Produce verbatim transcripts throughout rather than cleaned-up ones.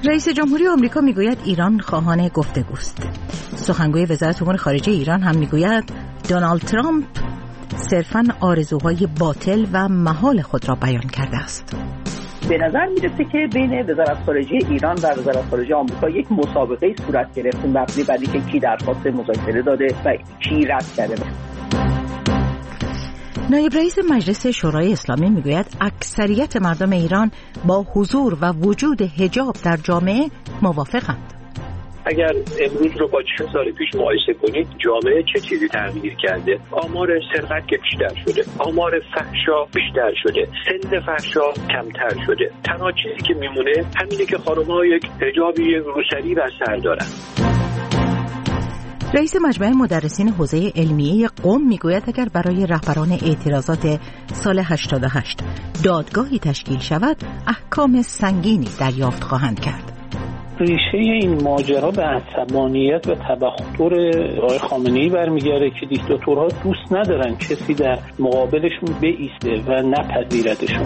رئیس جمهوری آمریکا میگوید ایران خواهان گفتگوست. سخنگوی وزارت امور خارجه ایران هم میگوید دونالد ترامپ صرفاً آرزوهای باطل و محال خود را بیان کرده است. به نظر میرسه که بین وزارت خارجه ایران و وزارت خارجه آمریکا یک مسابقه صورت گرفت مبنی بر اینکه کی درخواست مذاکره داده و کی رد کرده. نایب رئیس مجلس شورای اسلامی میگوید اکثریت مردم ایران با حضور و وجود حجاب در جامعه موافقند. اگر امروز رو با چند سال پیش مقایسه کنید، جامعه چه چیزی تغییر کرده؟ آمار سرقت که بیشتر شده، آمار فحشا بیشتر شده، سن فحشا کمتر شده. تنها چیزی که میمونه همینه که خانم‌ها یک حجابی روسری بر سر دارن. رئیس مجمع مدرسین حوزه علمیه قم میگوید اگر برای رهبران اعتراضات سال هشتاد و هشت دادگاهی تشکیل شود، احکام سنگینی دریافت خواهند کرد. ریشه این ماجرا به عصبانیت و تبختر آقای خامنه‌ای برمیگرده که دیکتاتورها دوست ندارن کسی در مقابلشون بایسته و نپذیرتشون.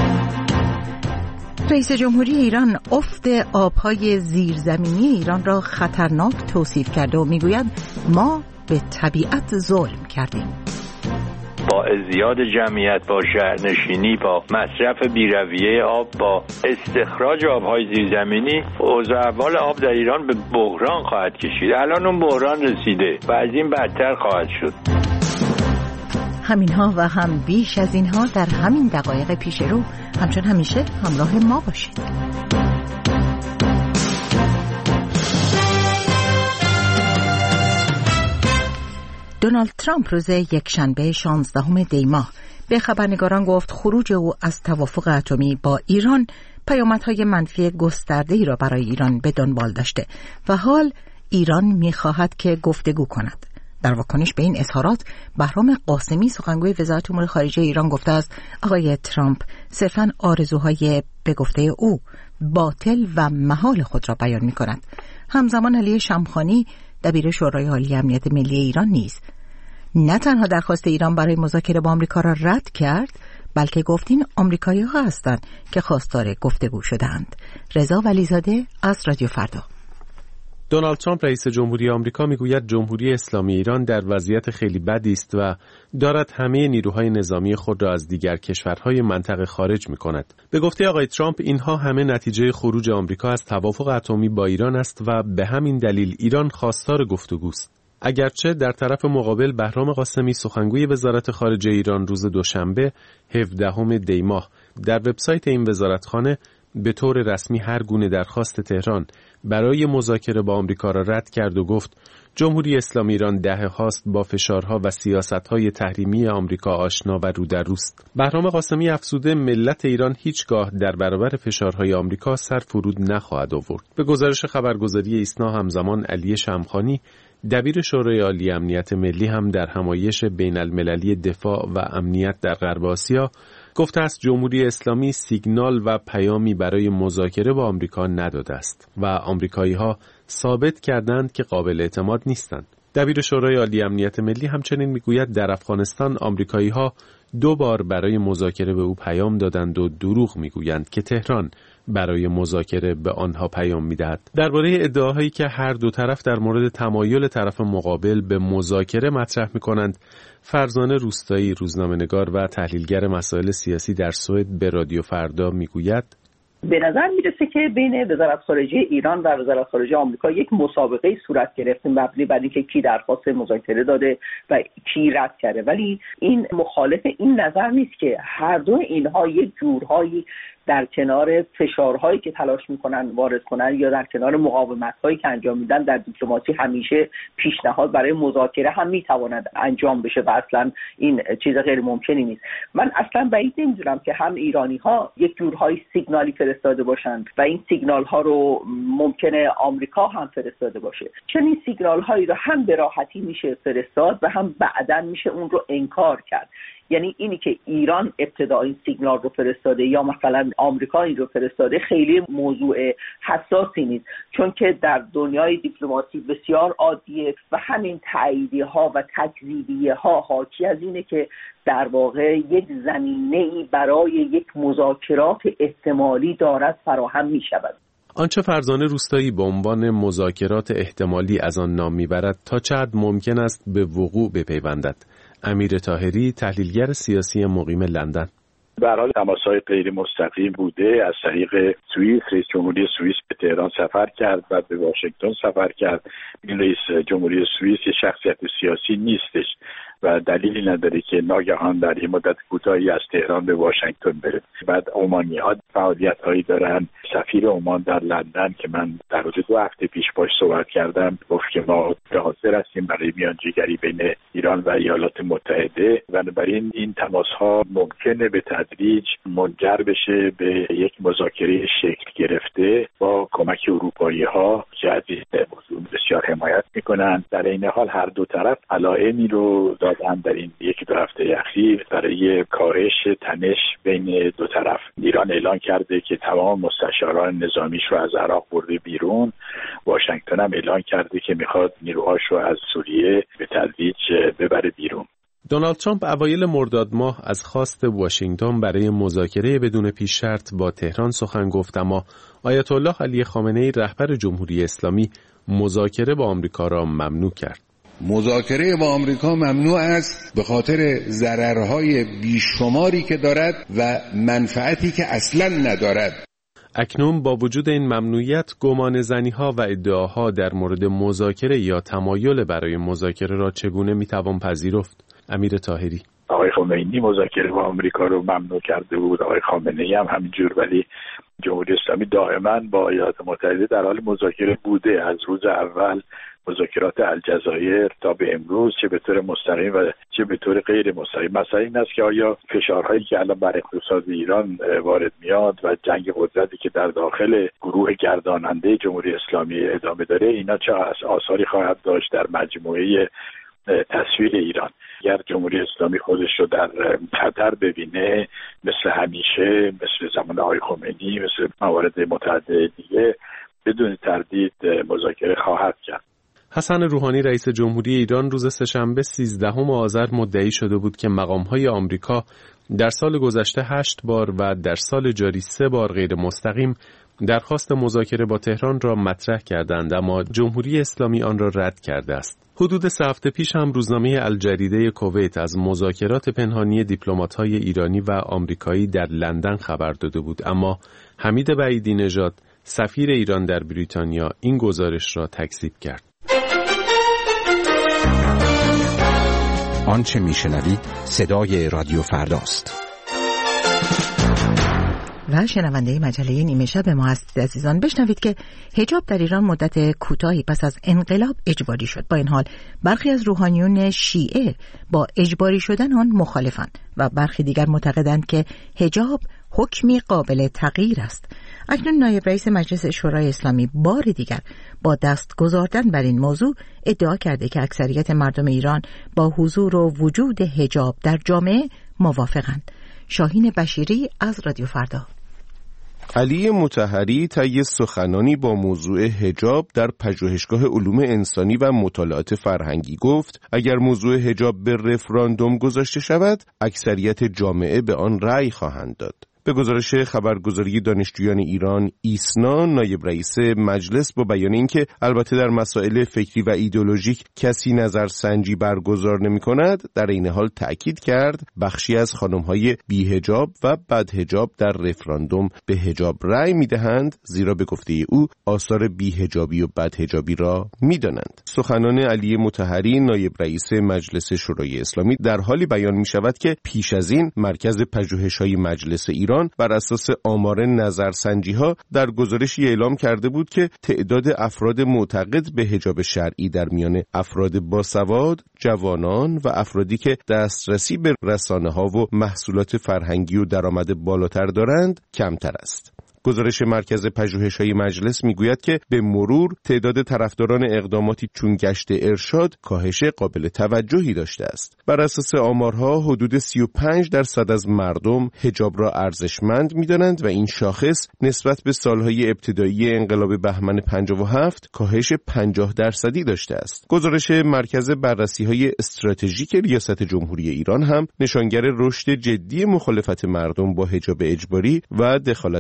رئیس جمهوری ایران افت آبهای زیرزمینی ایران را خطرناک توصیف کرده و میگوید ما به طبیعت ظلم کردیم. با ازدیاد جمعیت، با شهرنشینی، با مصرف بی‌رویه آب، با استخراج آبهای زیرزمینی، اوضاع احوال آب در ایران به بحران خواهد کشید. الان اون بحران رسیده و از این بدتر خواهد شد. همینها و هم بیش از اینها در همین دقایق پیش رو. همچون همیشه همراه ما باشید. دونالد ترامپ روز یکشنبه شانزدهم دی ماه به خبرنگاران گفت خروج او از توافق اتمی با ایران پیامدهای منفی گسترده‌ای را برای ایران به دنبال داشته و حال ایران می‌خواهد که گفتگو کند. در واکنش به این اظهارات بهرام قاسمی سخنگوی وزارت امور خارجه ایران گفته است آقای ترامپ صرفاً آرزوهای به گفته او باطل و محال خود را بیان می‌کند. همزمان علی شمخانی دبیر شورای عالی امنیت ملی ایران نیز نه تنها درخواست ایران برای مذاکره با آمریکا را رد کرد، بلکه گفت این آمریکایی‌ها هستند که خواستار گفتگو شدند. رضا ولیزاده از رادیو فردا. دونالد ترامپ رئیس جمهوری آمریکا میگوید جمهوری اسلامی ایران در وضعیت خیلی بدی است و دارد همه نیروهای نظامی خود را از دیگر کشورهای منطقه خارج می‌کند. به گفته آقای ترامپ اینها همه نتیجه خروج آمریکا از توافق اتمی با ایران است و به همین دلیل ایران خواستار گفتگوست. اگرچه در طرف مقابل بهرام قاسمی سخنگوی وزارت خارجه ایران روز دوشنبه هفدهم دی ماه در وبسایت این وزارتخانه به طور رسمی هر گونه درخواست تهران برای مذاکره با آمریکا را رد کرد و گفت جمهوری اسلامی ایران دهه‌هاست با فشارها و سیاست‌های تحریمی آمریکا آشنا و رو در روست. بهرام قاسمی افزوده ملت ایران هیچگاه در برابر فشارهای آمریکا سر فرود نخواهد آورد. به گزارش خبرگزاری ایسنا همزمان علی شمخانی دبیر شورای عالی امنیت ملی هم در همایش بین المللی دفاع و امنیت در غرب آسیا گفته است جمهوری اسلامی سیگنال و پیامی برای مذاکره با آمریکا نداده است و آمریکایی‌ها ثابت کردند که قابل اعتماد نیستند. دبیر شورای عالی امنیت ملی همچنین میگوید در افغانستان آمریکایی‌ها دو بار برای مذاکره به او پیام دادند و دروغ میگویند که تهران برای مذاکره به آنها پیام میدهد. درباره ادعاهایی که هر دو طرف در مورد تمایل طرف مقابل به مذاکره مطرح میکنند، فرزانه روستایی روزنامه‌نگار و تحلیلگر مسائل سیاسی در سوئد به رادیو فردا میگوید به نظر میرسه که بین وزارت خارجه ایران و وزارت خارجه آمریکا یک مسابقه صورت گرفته مبنی بر اینکه کی درخواست مذاکره داده و کی رد کرده، ولی این مخالف این نظر نیست که هر دو اینها یک جورهایی در کنار فشارهایی که تلاش میکنن وارد کنن یا در کنار مقاومت‌هایی که انجام میدن در دیپلماسی همیشه پیشنهاد برای مذاکره هم میتواند انجام بشه و اصلا این چیز غیر ممکنی نیست. من اصلا بعید نمیدونم که هم ایرانی‌ها یک جورهای سیگنالی فرستاده باشند و این سیگنال‌ها رو ممکنه آمریکا هم فرستاده باشه. چنین سیگنال‌هایی رو هم به راحتی میشه فرستاد و هم بعداً میشه اون رو انکار کرد. یعنی اینی که ایران ابتدا این سیگنال رو فرستاده یا مثلا آمریکا این رو فرستاده خیلی موضوع حساسی نیست، چون که در دنیای دیپلماسی بسیار عادیه و همین تاییدیه ها و تکذیبیه ها حاکی از اینه که در واقع یک زمینه‌ای برای یک مذاکرات احتمالی دارد فراهم می شود. آنچه فرزانه روستایی به عنوان مذاکرات احتمالی از آن نام میبرد تا چه حد ممکن است به وقوع بپیوندد. امیر طاهری، تحلیلگر سیاسی مقیم لندن: به هر حال تماس‌های غیر مستقیم بوده. از طریق سوئیس، رئیس جمهوری سوئیس به تهران سفر کرد و به واشنگتن سفر کرد. این رئیس جمهوری سوئیس یه شخصیت سیاسی نیستش و دلیلی نداره که ناگهان در یه مدت کوتاهی از تهران به واشنگتن بره. بعد عمانی‌ها فعالیت‌هایی دارن. سفیر عمان در لندن که من در حدود دو هفته پیش باش صحبت کردم گفت که ما حاضر هستیم برای میانجیگری بین ایران و ایالات متحده. بنابراین این تماس‌ها ممکنه به تدریج منجر بشه به یک مذاکره شکل گرفته با کمک اروپایی‌ها که از این موضوع بسیار حمایت می‌کنند. در این حال هر دو طرف علائمی رو دادن در این یک دو هفته اخیر برای کاهش تنش بین دو طرف. ایران اعلان کرده که تمام مستشاران نظامیش رو از عراق برده بیرون. واشنگتن هم اعلان کرده که میخواد نیروهاش رو از سوریه به تدریج ببره بیرون. دونالد ترامپ اوایل مرداد ماه از خواست واشنگتن برای مذاکره بدون پیش شرط با تهران سخن گفت، اما آیت الله علی خامنه‌ای رهبر جمهوری اسلامی مذاکره با آمریکا را ممنوع کرد. مذاکره با آمریکا ممنوع است به خاطر ضررهای بیشماری که دارد و منفعتی که اصلاً ندارد. اکنون با وجود این ممنوعیت، گمان زنی‌ها و ادعاها در مورد مذاکره یا تمایل برای مذاکره را چگونه میتوان پذیرفت؟ امیر طاهری: آقای خمینی مذاکره با آمریکا رو ممنوع کرده بود، آقای خامنه‌ای هم همینجور، ولی جمهوری اسلامی دائما با ایالات متحده در حال مذاکره بوده. از روز اول مذاکرات الجزایر تا به امروز، چه به طور مستقیم و چه به طور غیر مستقیم. مسئله این است که آیا فشارهایی که الان بر اقتصاد ایران وارد میاد و جنگ قدرتی که در داخل گروه گرداننده جمهوری اسلامی ادامه داره، اینا چه آثاری خواهد داشت در مجموعه تصویر ایران؟ اگر جمهوری اسلامی خودش رو در خطر ببینه، مثل همیشه، مثل زمان آقای خمینی، مثل موارد متعدد دیگه، بدون تردید مذاکره خواهد کرد. حسن روحانی رئیس جمهوری ایران روز سه‌شنبه سیزدهم آذر مدعی شده بود که مقام‌های آمریکا در سال گذشته هشت بار و در سال جاری سه بار غیر مستقیم درخواست مذاکره با تهران را مطرح کردند، اما جمهوری اسلامی آن را رد کرده است. حدود سه هفته پیش هم روزنامه الجریده کویت از مذاکرات پنهانی دیپلمات‌های ایرانی و آمریکایی در لندن خبر داده بود، اما حمید بعیدی نژاد سفیر ایران در بریتانیا این گزارش را تکذیب کرد. آنچه میشنوید صدای رادیو فرداست. و شنونده مجله نیمه شب ما هستید عزیزان. بشنوید که حجاب در ایران مدت کوتاهی پس از انقلاب اجباری شد. با این حال برخی از روحانیون شیعه با اجباری شدن آن مخالفند و برخی دیگر معتقدند که حجاب حکمی قابل تغییر است. اکنون نایب رئیس مجلس شورای اسلامی بار دیگر با دست گذاردن بر این موضوع ادعا کرده که اکثریت مردم ایران با حضور و وجود حجاب در جامعه موافقند. شاهین بشیری از رادیو فردا. علی مطهری طی سخنانی با موضوع حجاب در پژوهشگاه علوم انسانی و مطالعات فرهنگی گفت اگر موضوع حجاب به رفراندوم گذاشته شود، اکثریت جامعه به آن رأی خواهند داد. به گزارش خبرگزاری دانشجویان ایران ایسنا، نایب رئیس مجلس با بیان اینکه البته در مسائل فکری و ایدئولوژیک کسی نظرسنجی برگزار نمی‌کند، در این حال تأکید کرد بخشی از خانم‌های بی‌حجاب و بدحجاب در رفراندوم به حجاب رأی می‌دهند، زیرا به گفته او آثار بی‌حجابی و بدحجابی را می‌دانند. سخنان علی مطهری نایب رئیس مجلس شورای اسلامی در حالی بیان می‌شود که پیش از این مرکز پژوهش‌های مجلس ایران بر اساس آمار نظرسنجی‌ها در گزارشی اعلام کرده بود که تعداد افراد معتقد به حجاب شرعی در میان افراد باسواد، جوانان و افرادی که دسترسی به رسانه‌ها و محصولات فرهنگی و درآمد بالاتر دارند کمتر است. گزارش مرکز پژوهش‌های مجلس میگوید که به مرور تعداد طرفداران اقداماتی چون گشت ارشاد کاهش قابل توجهی داشته است. بر اساس آمارها حدود سی و پنج درصد از مردم حجاب را ارزشمند می‌دانند و این شاخص نسبت به سالهای ابتدایی انقلاب بهمن پنجاه و هفت کاهش پنجاه درصدی داشته است. گزارش مرکز بررسی‌های استراتژیک ریاست جمهوری ایران هم نشانگر رشد جدی مخالفت مردم با حجاب اجباری و دخالت دولت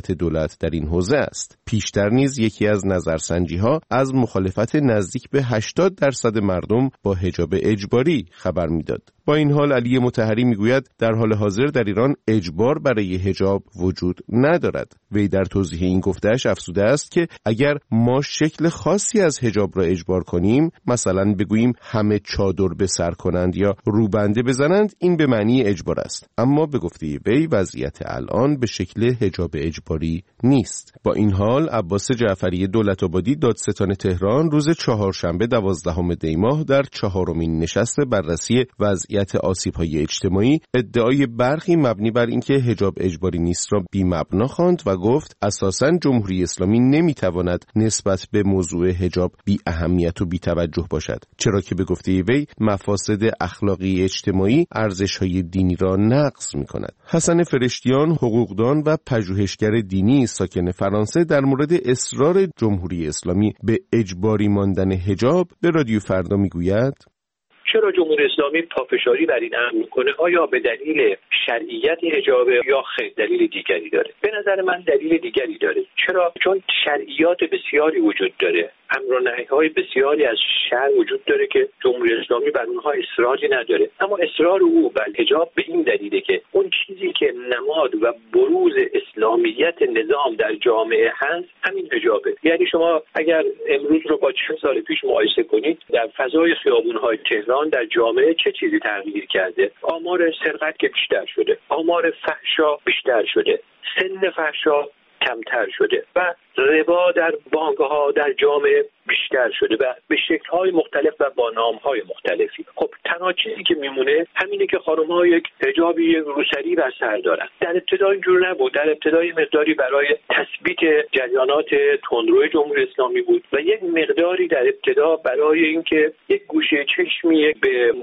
مخالفت در این حوزه است. پیشتر نیز یکی از نظرسنجی‌ها از مخالفت نزدیک به هشتاد درصد مردم با حجاب اجباری خبر می‌داد. با این حال علی مطهری میگوید در حال حاضر در ایران اجبار برای حجاب وجود ندارد. وی در توضیح این گفته‌اش افزوده است که اگر ما شکل خاصی از حجاب را اجبار کنیم، مثلا بگوییم همه چادر به سر کنند یا روبنده بزنند، این به معنی اجبار است. اما به گفته وی وضعیت الان به شکل حجاب اجباری نیست. با این حال عباس جعفری دولت‌آبادی دادستان تهران روز چهارشنبه دوازدهم دی ماه در چهارمین نشست بررسی وضعیت آسیب‌های اجتماعی ادعای برخی مبنی بر اینکه حجاب اجباری نیست را بی‌مبنا خواند و گفت اساساً جمهوری اسلامی نمی‌تواند نسبت به موضوع حجاب بی اهمیت و بی توجه باشد، چرا که به گفته وی مفاسد اخلاقی اجتماعی ارزش‌های دینی را نقض می‌کند. حسن فرشتیان حقوقدان و پژوهشگر دینی ساکن فرانسه در مورد اصرار جمهوری اسلامی به اجباری ماندن حجاب به رادیو فردا میگوید چرا جمهوری اسلامی پافشاری بر این امر میکنه؟ آیا به دلیل شرعیت حجاب یا خیر دلیل دیگری داره؟ به نظر من دلیل دیگری داره. چرا؟ چون شرعیات بسیاری وجود داره، امر و نهی‌های بسیاری از شرع وجود داره که جمهوری اسلامی بر اونها اصراری نداره. اما اصرار او بر حجاب به این دلیله که اون چیزی که نماد و بروز اسلامیت نظام در جامعه هست همین حجابه. یعنی شما اگر امروز رو با چند سال پیش مقایسه کنید، در فضای خیابون‌های تهران در جامعه چه چیزی تغییر کرده؟ آمار سرقت که بیشتر شده، آمار فحشا بیشتر شده، سن فحشا کمتر شده و ربا در بانک‌ها در جامعه بیشتر شده و به شکل‌های مختلف و با نام‌های مختلفی. خب تنها چیزی که میمونه همینه که خانم‌ها یک حجابی، یک روسری بر سر دارن. در ابتدا اینجور نبود. در ابتدا مقداری برای تثبیت جریانات تندروی جمهوری اسلامی بود و یک مقداری در ابتدا برای اینکه یک گوشه چشمی به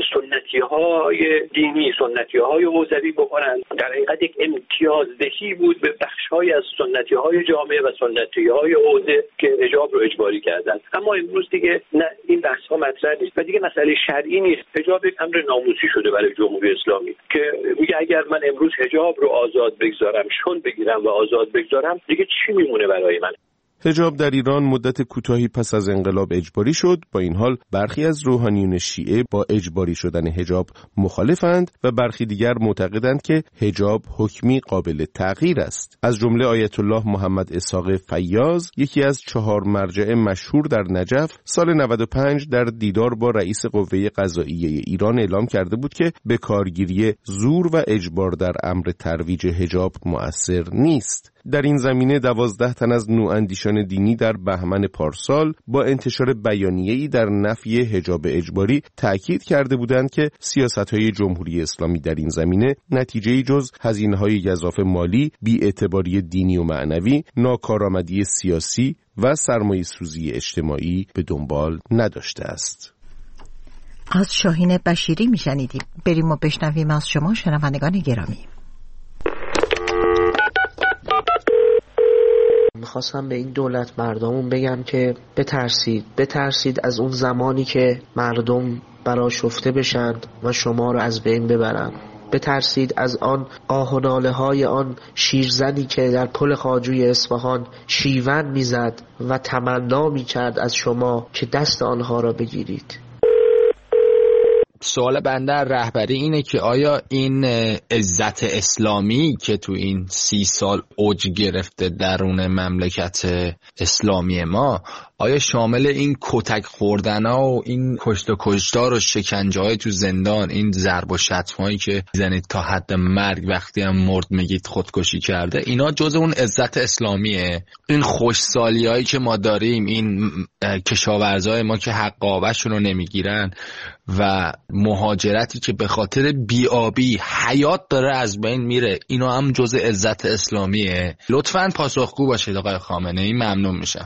سنتی‌های دینی، سنتی‌های حوزوی بکنن. در حقیقت یک امتیازدهی بود به بخش‌های از سنتی‌های جامعه و سنتی‌های حوزه که حجاب رو اجباری کردن. اما امروز دیگه نه، این بحث ها مطرح نیست و دیگه مسئله شرعی نیست. حجاب یک امر ناموسی شده برای جمهوری اسلامی که میگه اگر من امروز حجاب رو آزاد بگذارم، شل بگیرم و آزاد بگذارم، دیگه چی میمونه برای من؟ حجاب در ایران مدت کوتاهی پس از انقلاب اجباری شد. با این حال برخی از روحانیون شیعه با اجباری شدن حجاب مخالفند و برخی دیگر معتقدند که حجاب حکمی قابل تغییر است. از جمله آیت الله محمد اسحاق فیاض، یکی از چهار مرجع مشهور در نجف، سال نود و پنج در دیدار با رئیس قوه قضاییه ایران اعلام کرده بود که به کارگیری زور و اجبار در امر ترویج حجاب مؤثر نیست. در این زمینه دوازده تن از نواندیشان دینی در بهمن پارسال با انتشار بیانیه‌ای در نفی حجاب اجباری تأکید کرده بودند که سیاست‌های جمهوری اسلامی در این زمینه نتیجه‌ای جز هزینه‌های گزاف مالی، بی‌اعتباری دینی و معنوی، ناکارآمدی سیاسی و سرمایه‌سوزی اجتماعی به دنبال نداشته است. از شاهین بشیری میشنیدیم. بریم و بشنویم از شما شنوندگان گرامی. میخواستم به این دولت مردمون بگم که بترسید بترسید از اون زمانی که مردم برآشفته بشند و شما رو از بین ببرن. بترسید از آن آه و ناله های آن شیرزنی که در پل خواجوی اصفهان شیون میزد و تمنا میکرد از شما که دست آنها را بگیرید. سوال بنده رهبری اینه که آیا این عزت اسلامی که تو این سی سال اوج گرفته درون مملکت اسلامی ما، آیا شامل این کتک خوردنا و این کشت و کشتار و شکنجه های تو زندان، این ضرب و شتم هایی که زنید تا حد مرگ، وقتی هم مرد میگید خودکشی کرده، اینا جز اون عزت اسلامیه؟ این خوشسالی هایی که ما داریم، این کشاورزای ما که حق آبشون رو نمیگیرن و مهاجرتی که به خاطر بی‌آبی حیات داره از بین میره، اینا هم جز عزت اسلامیه؟ لطفاً پاسخگو باشید آقای خامنه‌ای، ممنون میشم.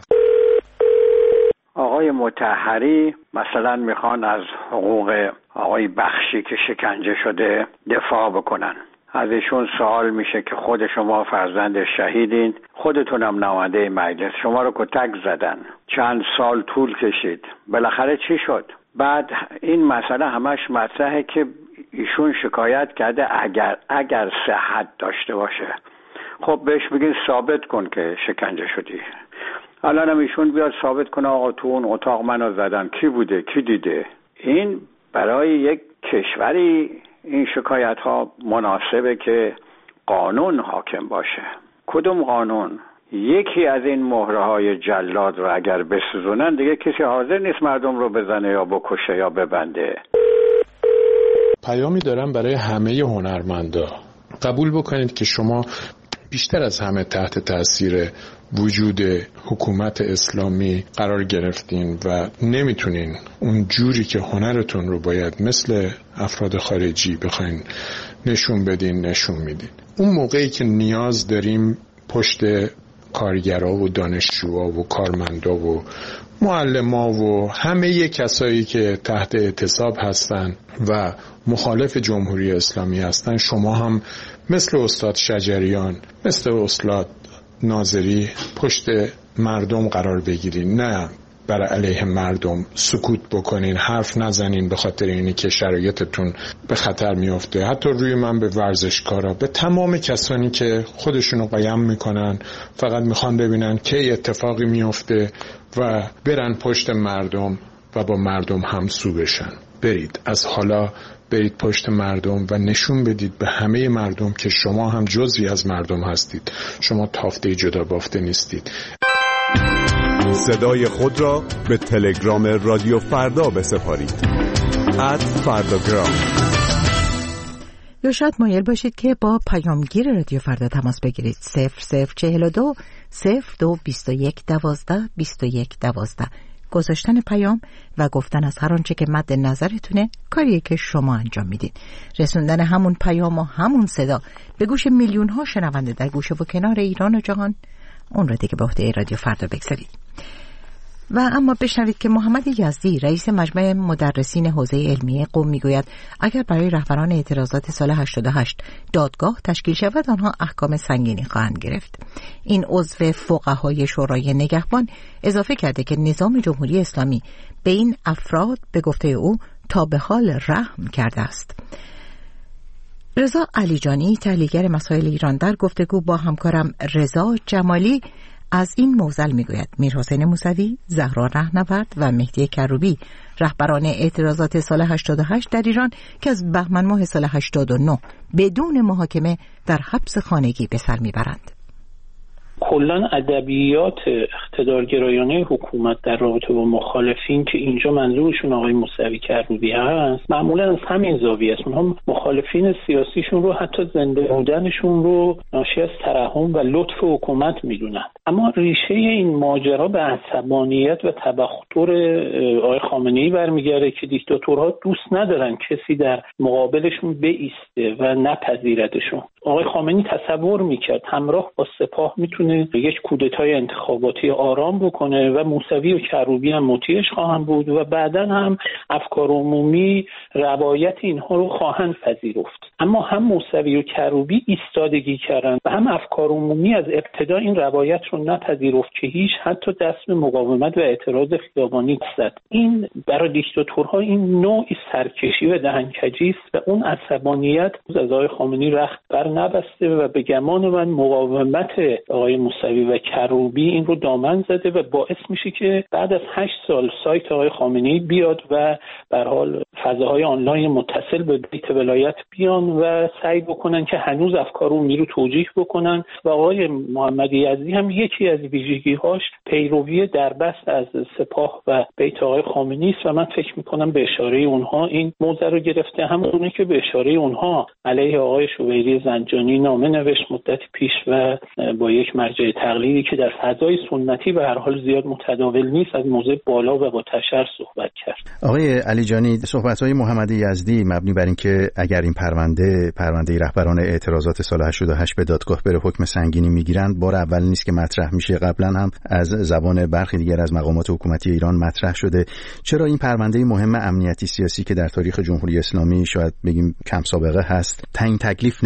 آقای مطهری مثلا میخوان از حقوق آقای بخشی که شکنجه شده دفاع بکنن. از ایشون سوال میشه که خود شما فرزند شهیدین، خودتونم نماینده مجلس، شما رو کتک زدن، چند سال طول کشید، بالاخره چی شد؟ بعد این مسئله همش مطرحه که ایشون شکایت کرده اگر اگر صحت داشته باشه. خب بهش بگین ثابت کن که شکنجه شدی. الان هم ایشون بیاد ثابت کنه آقا تو اون اتاق منو زدن، کی بوده، کی دیده. این برای یک کشوری این شکایت ها مناسبه که قانون حاکم باشه. کدوم قانون؟ یکی از این مهره های جلاد رو اگر بسوزونن دیگه کسی حاضر نیست مردم رو بزنه یا بکشه یا ببنده. پیامی دارم برای همه هنرمندا. قبول بکنید که شما بیشتر از همه تحت تاثیر وجود حکومت اسلامی قرار گرفتین و نمیتونین اون جوری که هنرتون رو باید مثل افراد خارجی بخواین نشون بدین نشون میدین. اون موقعی که نیاز داریم پشت کارگرها و دانشجوها و کارمندا و معلما و همه کسایی که تحت اعتصاب هستن و مخالف جمهوری اسلامی هستن، شما هم مثل استاد شجریان، مثل استاد ناظری پشت مردم قرار بگیرین، نه برای علیه مردم سکوت بکنین، حرف نزنین به خاطر اینی که شرایطتون به خطر میفته. حتی روی من به ورزشکارا، به تمام کسانی که خودشونو قایم میکنن، فقط میخوان ببینن کی اتفاقی میفته و برن پشت مردم و با مردم همسو بشن. برید از حالا برید پشت مردم و نشون بدید به همه مردم که شما هم جزئی از مردم هستید، شما تافته جدا بافته نیستید. صدای خود را به تلگرام رادیو فردا بسپارید. ات فرداگرام. یا شاید مایل باشید که با پیامگیر رادیو فردا تماس بگیرید. صفر صفر چهل و دو صفر دو بیست و یک دوازده بیست و یک دوازده. گذاشتن پیام و گفتن از هر آنچه که مد نظرتونه کاریه که شما انجام میدید. رسوندن همون پیام و همون صدا به گوش میلیون ها شنونده در گوشه و کنار ایران و جهان، اون رو دیگه به عهده رادیو فردا بگذارید. و اما بشنوید که محمد یزدی رئیس مجمع مدرسین حوزه علمیه قم میگوید اگر برای رهبران اعتراضات سال هشتاد و هشت دادگاه تشکیل شود آنها احکام سنگینی خواهند گرفت. این عضو فقهای شورای نگهبان اضافه کرده که نظام جمهوری اسلامی به این افراد به گفته او تا به حال رحم کرده است. رضا علیجانی تحلیلگر مسائل ایران در گفتگو با همکارم رضا جمالی از این موزل میگوید میرحسین موسوی، زهرا رهنورد و مهدی کروبی رهبران اعتراضات سال هشتاد و هشت در ایران که از بهمن ماه سال هشتاد و نه بدون محاکمه در حبس خانگی به سر میبرند. کلا ادبیات اقتدارگرایانه حکومت در رابطه با مخالفین که اینجا منظورشون آقای موسوی کروبی هست معمولا از همین زاویه است. اونها مخالفین سیاسیشون رو حتی زنده بودنشون رو ناشی از ترحم و لطف حکومت میدونن. اما ریشه این ماجرا به عصبانیت و تبختر آقای خامنه‌ای برمیگرده که دیکتاتورها دوست ندارن کسی در مقابلشون بایسته و نپذیرتشون. آقای خامنه‌ای تصور میکرد همراه با سپاه میتونه یک کودتای انتخاباتی آرام بکنه و موسوی و کروبی هم مطیعش خواهند بود و بعداً هم افکار عمومی روایت اینها رو خواهند پذیرفت. اما هم موسوی و کروبی ایستادگی کردند و هم افکار عمومی از ابتدا این روایت رو نپذیرفت که هیچ حتی دست به مقاومت و اعتراض خیابانی زد. این برای دیکتاتورها این نوعی سرکشی و دهنکجی است و اون عصبانیت از آقای خامنه‌ای رخت بر نبسته و به گمان من مقاومت آقای موسوی و کروبی این رو دامن زده و باعث میشه که بعد از هشت سال سایت آقای خامنه‌ای بیاد و به هر حال فضاهای آنلاین متصل به بیت ولایت بیان و سعی بکنن که هنوز افکار عمومی رو توجیه بکنن و آقای محمد یزدی هم یکی از ویژگی‌هاش پیروی دربست از سپاه و بیت آقای خامنه‌ای است و من فکر می‌کنم به اشاره اونها این موضوع رو گرفته، همونه که به اشاره اونها علیه آقای شویری زنجانی نامه نوشت مدت پیش و با یک مرجع تقلیدی که در فضای سنتی به هر حال زیاد متداول نیست از موضع بالا و با تشر صحبت کرد. آقای علیجانی، صحبت‌های محمد یزدی مبنی بر این که اگر این پرونده پرونده رهبران اعتراضات سال هشتاد و هشت به دادگاه بره حکم سنگینی میگیرند بار اول نیست که مطرح میشه، قبلا هم از زبان برخی دیگر از مقامات حکومتی ایران مطرح شده. چرا این پرونده مهم امنیتی سیاسی که در تاریخ جمهوری اسلامی شاید بگیم کم سابقه هست تعیین تکلیف نمیشه؟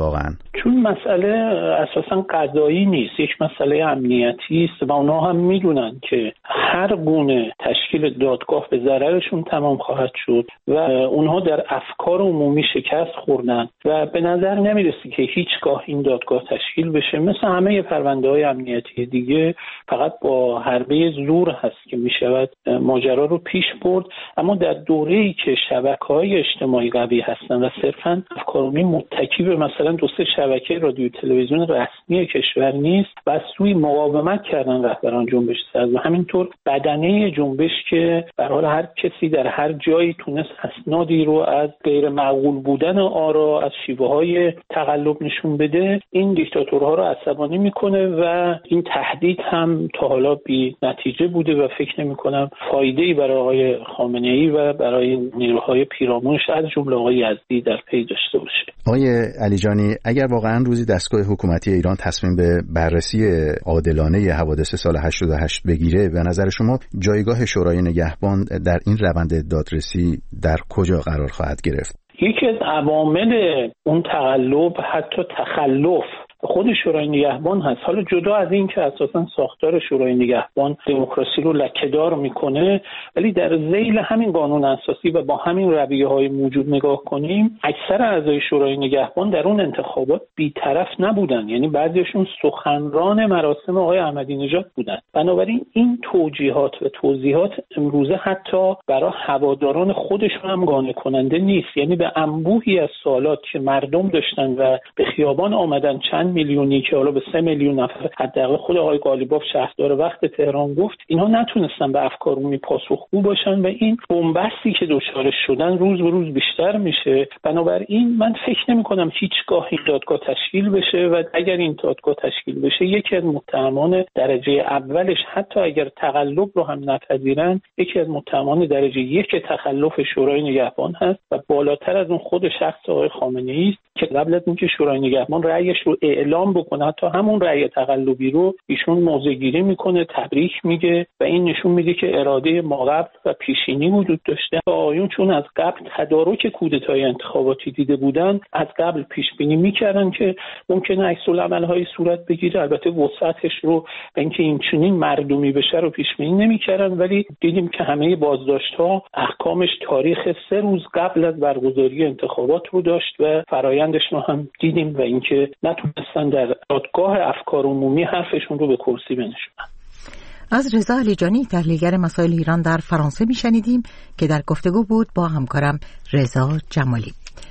واقعا؟ چون مسئله اساسا قضایی نیست، یک مسئله امنیتی است و اونا هم میدونن که هر گونه تشکیل دادگاه به ضررشون تمام خواهد شد و اونها در افکار عمومی شکست خوردن و به نظر نمیرسه که هیچگاه این دادگاه تشکیل بشه. مثل همه پرونده‌های امنیتی دیگه فقط با حربه زور هست که میشود ماجرا رو پیش برد. اما در دوره‌ای که شبکه‌های اجتماعی قوی هستن و صرفاً افکارعمومی متکی به مثلا دو سه شبکه رادیو تلویزیون رسمی کشور نیست و از سوی مقاومت کردن رهبران جنبش سبز و همینطور بدنه جنبش که به حال هر کسی در هر جایی تونست اسنادی رو از غیر معقول بودن آرا از شیوه‌های تقلب نشون بده، این دیکتاتورها رو عصبانی میکنه و این تهدید هم تا حالا بی نتیجه بوده و فکر نمی‌کنم فایده‌ای برای آقای خامنه‌ای و برای نیروهای پیرامونش از جمله آقای یزدی در پی داشته باشه. آقای علیجانی، اگر واقعا روزی دستگاه حکومتی ایران تصمیم به بررسی عادلانه حوادث سال هشتاد و هشت بگیره، به نظر شما جایگاه شورای نگهبان در این روند دادرسی در کجا قرار خواهد گرفت؟ یکی از عوامل اون تقلب حتی تخلف خود شورای نگهبان هست. حالا جدا از این که اساساً ساختار شورای نگهبان دموکراسی رو لکه‌دار میکنه، ولی در ذیل همین قانون اساسی و با همین رویه‌های موجود نگاه کنیم، اکثر اعضای شورای نگهبان در اون انتخابات بی‌طرف نبودن، یعنی بعضیشون سخنران مراسم آقای احمدی نژاد بودن. بنابراین این توجیهات و توضیحات امروزه حتی برای هواداران خودشون هم قانع کننده نیست. یعنی به انبوهی از سوالات که مردم داشتن و به خیابان آمدن، چند میلیونی که حالا به سه میلیون نفر حداقل خود آقای قالیباف شهردار وقت تهران گفت، اینها نتونستن به افکار عمومی پاسخگو باشن و این بنبستی که دچارش شدن روز به روز بیشتر میشه. بنابراین من فکر نمی کنم هیچگاه این دادگاه تشکیل بشه و اگر این دادگاه تشکیل بشه، یکی از متهمان درجه اولش حتی اگر تقلب رو هم نپذیرن، یکی از متهمان درجه یک تخلف شورای نگهبان هست و بالاتر از اون خود شخص آقای خامنه‌ای است که قبل از اینکه شورای نگهبان رأیش رو اعلام بکنه، حتی همون رأی تقلبی رو ایشون موضع‌گیری میکنه، تبریک میگه و این نشون میده که اراده ماقبل و پیشینی وجود داشته. آیون چون از قبل تدارک کودتای انتخاباتی دیده بودن، از قبل پیش بینی میکردن که ممکنه عکس‌العمل‌های صورت بگیره. البته وسعتش رو و اینکه این چنین مردمی بشه رو پیش بینی نمیکردن، ولی دیدیم که همه بازداشت‌ها احکامش تاریخ سه روز قبل از برگزاری انتخابات رو داشت و فرایندش رو هم دیدیم و اینکه نتونستن در دادگاه افکار عمومی حرفشون رو به کرسی بنشونن. از رضا علیجانی، تحلیلگر مسائل ایران در فرانسه میشنیدیم که در گفتگو بود با همکارم رضا جمالی.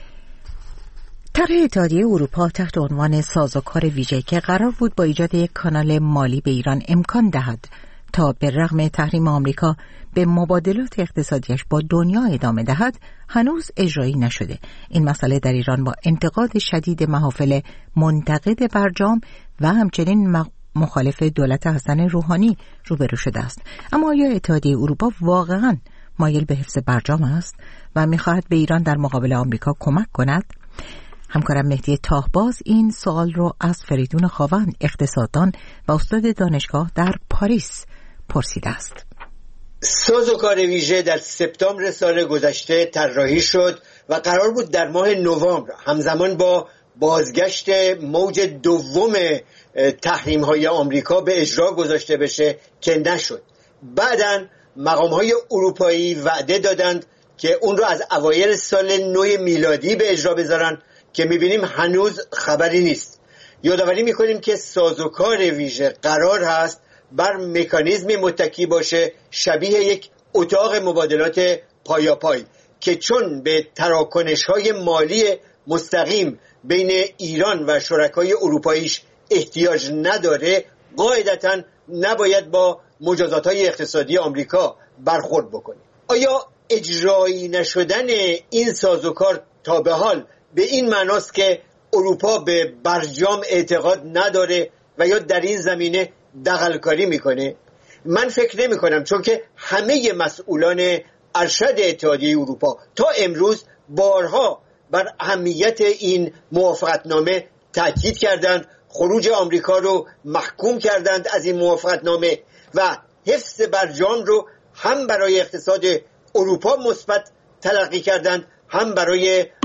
طرح اتحادیه اروپا تحت عنوان سازوکار ویژه که قرار بود با ایجاد یک کانال مالی به ایران امکان دهد تا به رغم تحریم آمریکا به مبادلات اقتصادیش با دنیا ادامه دهد، هنوز اجرایی نشده. این مسئله در ایران با انتقاد شدید محافل منتقد برجام و همچنین مخالف دولت حسن روحانی روبرو شده است. اما آیا اتحادیه اروپا واقعاً مایل به حفظ برجام است و می‌خواهد به ایران در مقابل آمریکا کمک کند؟ همکارم مهدی تاهباز این سوال رو از فریدون خاون، اقتصاددان و استاد دانشگاه در پاریس پرسیده است. سازوکار ویژه در سپتامبر سال گذشته طراحی شد و قرار بود در ماه نوامبر همزمان با بازگشت موج دوم تحریم‌های آمریکا به اجرا گذاشته بشه که نشد. بعداً مقام‌های اروپایی وعده دادند که اون رو از اوایل سال نو میلادی به اجرا بذارن که می‌بینیم هنوز خبری نیست. یادآوری می‌کنیم که سازوکار ویژه قرار هست بر مکانیزمی متکی باشه شبیه یک اتاق مبادلات پایاپای که چون به تراکنش‌های مالی مستقیم بین ایران و شرکای اروپاییش احتیاج نداره، قاعدتاً نباید با مجازات‌های اقتصادی آمریکا برخورد بکنه. آیا اجرایی نشدن این سازوکار تا به حال به این معناست که اروپا به برجام اعتقاد نداره و یا در این زمینه دغل‌کاری میکنه؟ من فکر نمی کنم، چون که همه مسئولان ارشد اتحادیه اروپا تا امروز بارها بر اهمیت این موافقتنامه تاکید کردند، خروج آمریکا رو محکوم کردند از این موافقتنامه و حفظ برجام رو هم برای اقتصاد اروپا مثبت تلقی کردند، هم برای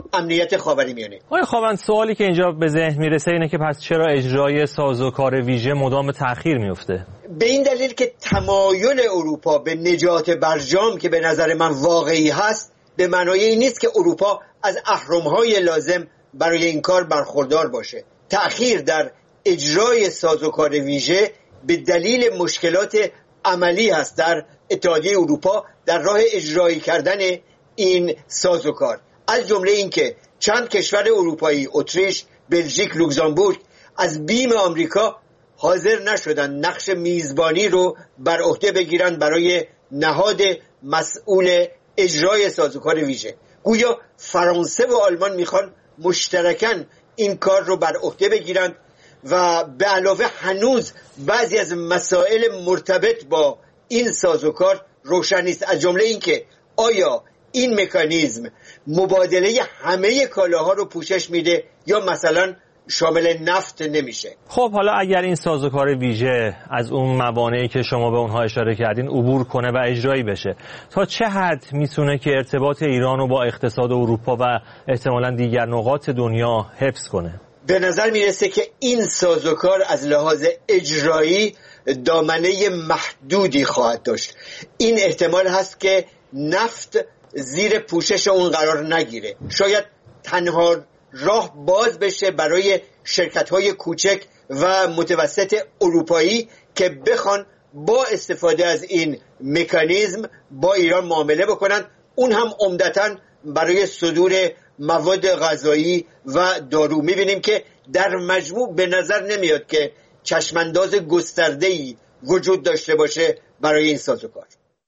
امنیت خاورمیانه. آقای خاوند، سوالی که اینجا به ذهن میرسه اینه که پس چرا اجرای سازوکار ویژه مدام تأخیر میفته؟ به این دلیل که تمایل اروپا به نجات برجام که به نظر من واقعی هست به معنای این نیست که اروپا از اهرم‌های لازم برای این کار برخوردار باشه. تأخیر در اجرای سازوکار ویژه به دلیل مشکلات عملی هست در اتحادیه اروپا در راه اجرایی کردن این سازوکار، از جمله اینکه چند کشور اروپایی، اتریش، بلژیک، لوکزامبورگ، از بیم آمریکا حاضر نشدن نقش میزبانی رو بر عهده بگیرن برای نهاد مسئول اجرای سازوکار ویژه. گویا فرانسه و آلمان میخوان مشترکاً این کار رو بر عهده بگیرند و به علاوه هنوز بعضی از مسائل مرتبط با این سازوکار روشن نیست، از جمله اینکه آیا این مکانیزم مبادله همه کالاها رو پوشش میده یا مثلا شامل نفت نمیشه. خب حالا اگر این سازوکار ویژه از اون موانعی که شما به اونها اشاره کردین عبور کنه و اجرایی بشه، تا چه حد میتونه که ارتباط ایران رو با اقتصاد اروپا و احتمالاً دیگر نقاط دنیا حفظ کنه؟ به نظر میرسه که این سازوکار از لحاظ اجرایی دامنه محدودی خواهد داشت. این احتمال هست که نفت زیر پوشش اون قرار نگیره. شاید تنها راه باز بشه برای شرکت‌های کوچک و متوسط اروپایی که بخوان با استفاده از این مکانیزم با ایران معامله بکنن، اون هم عمدتاً برای صدور مواد غذایی و دارو. می‌بینیم که در مجموع به نظر نمیاد که چشمانداز گسترده‌ای وجود داشته باشه برای این سازوکار.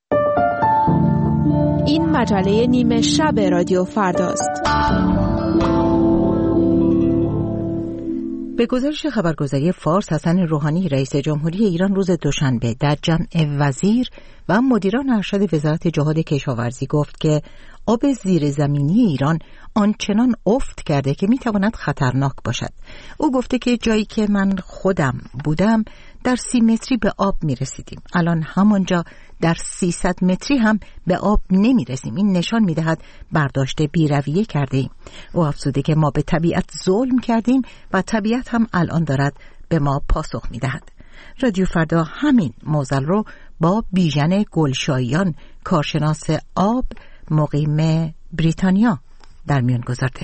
این مجله نیمه شب رادیو فرداست. به گزارش خبرگزاری فارس، حسن روحانی رئیس جمهوری ایران روز دوشنبه در جمع وزیر و مدیران ارشد وزارت جهاد کشاورزی گفت که آب زیرزمینی ایران آنچنان افت کرده که میتواند خطرناک باشد. او گفته که جایی که من خودم بودم در سی متری به آب میرسیدیم، الان همانجا در سیصد متری هم به آب نمیرسیم. این نشان میدهد برداشت بی‌رویه کرده ایم. او افزوده که ما به طبیعت ظلم کردیم و طبیعت هم الان دارد به ما پاسخ میدهد. رادیو فردا همین موضوع رو با بیژن گلشاییان، کارشناس آب مقیم بریتانیا، در میان گذارده.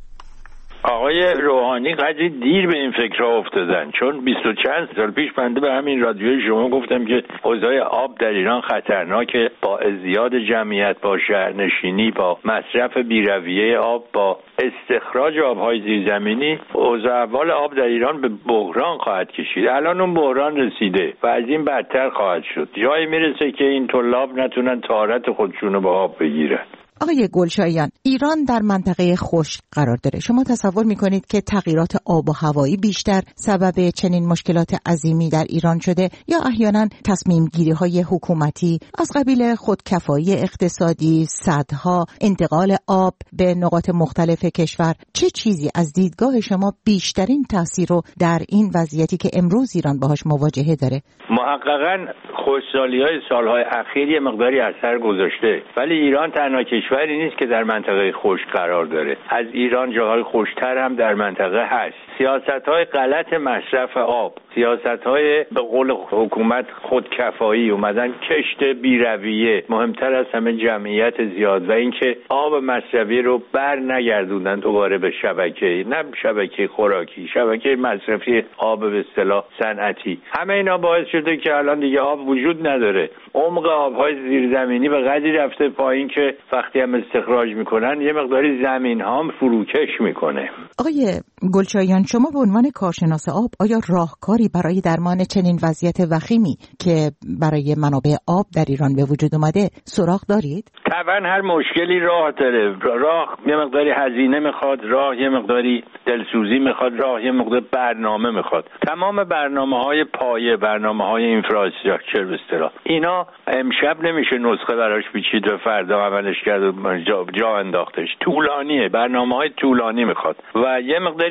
آقای روحانی قدری دیر به این فکرها افتادن، چون بیست و چند سال پیش بنده به همین رادیوی شما گفتم که اوضاع آب در ایران خطرناکه، با ازدیاد جمعیت، با شهرنشینی، با مصرف بی‌رویه آب، با استخراج آبهای زیرزمینی اوضاع احوال آب در ایران به بحران خواهد کشید. الان اون بحران رسیده و از این بدتر خواهد شد. جایی میرسه که این طلاب نتونن طهارت خودشونو با آب بگیرن. آقای گلشاییان، ایران در منطقه خشک قرار داره. شما تصور میکنید که تغییرات آب و هوایی بیشتر سبب چنین مشکلات عظیمی در ایران شده یا احیانا تصمیم گیری های حکومتی از قبیل خودکفایی اقتصادی، سدها، انتقال آب به نقاط مختلف کشور؟ چه چیزی از دیدگاه شما بیشترین تاثیر رو در این وضعیتی که امروز ایران باهاش مواجهه داره؟ محققاً خشکسالی‌های سالهای اخیر یه مقداری اثر گذاشته، ولی ایران تنها کشوری نیست که در منطقه خشک قرار داره. از ایران جاهای خشک‌تر هم در منطقه هست. سیاست‌های غلط مصرف آب، سیاست‌های به قول حکومت خودکفایی، اومدن کشت بی‌رویه، مهمتر از همه جمعیت زیاد و اینکه آب مصرفی رو بر نگردوندن دوباره به شبکه، نه شبکه خوراکی، شبکه مصرفی آب به اصطلاح صنعتی. همه اینا باعث شده که الان دیگه آب وجود نداره. عمق آب‌های زیرزمینی به قدری رفته پایین که وقتی هم استخراج میکنن یه مقداری زمین هم فروکش میکنه. آقای گلشاییان، شما به عنوان کارشناس آب آیا راهکاری برای درمان چنین وضعیت وخیمی که برای منابع آب در ایران به وجود اومده سراغ دارید؟ طبعا هر مشکلی راه داره. راه یه مقداری هزینه میخواد، راه یه مقداری دلسوزی میخواد، راه یه مقدار برنامه میخواد. تمام برنامه‌های پایه، برنامه‌های اینفراستراکچر به اصطلاح، اینا امشب نمیشه نسخه براش پیچید و فردا عملش کرد و جا, جا انداختش. طولانیه، برنامه‌های طولانی میخواد و یه مقداری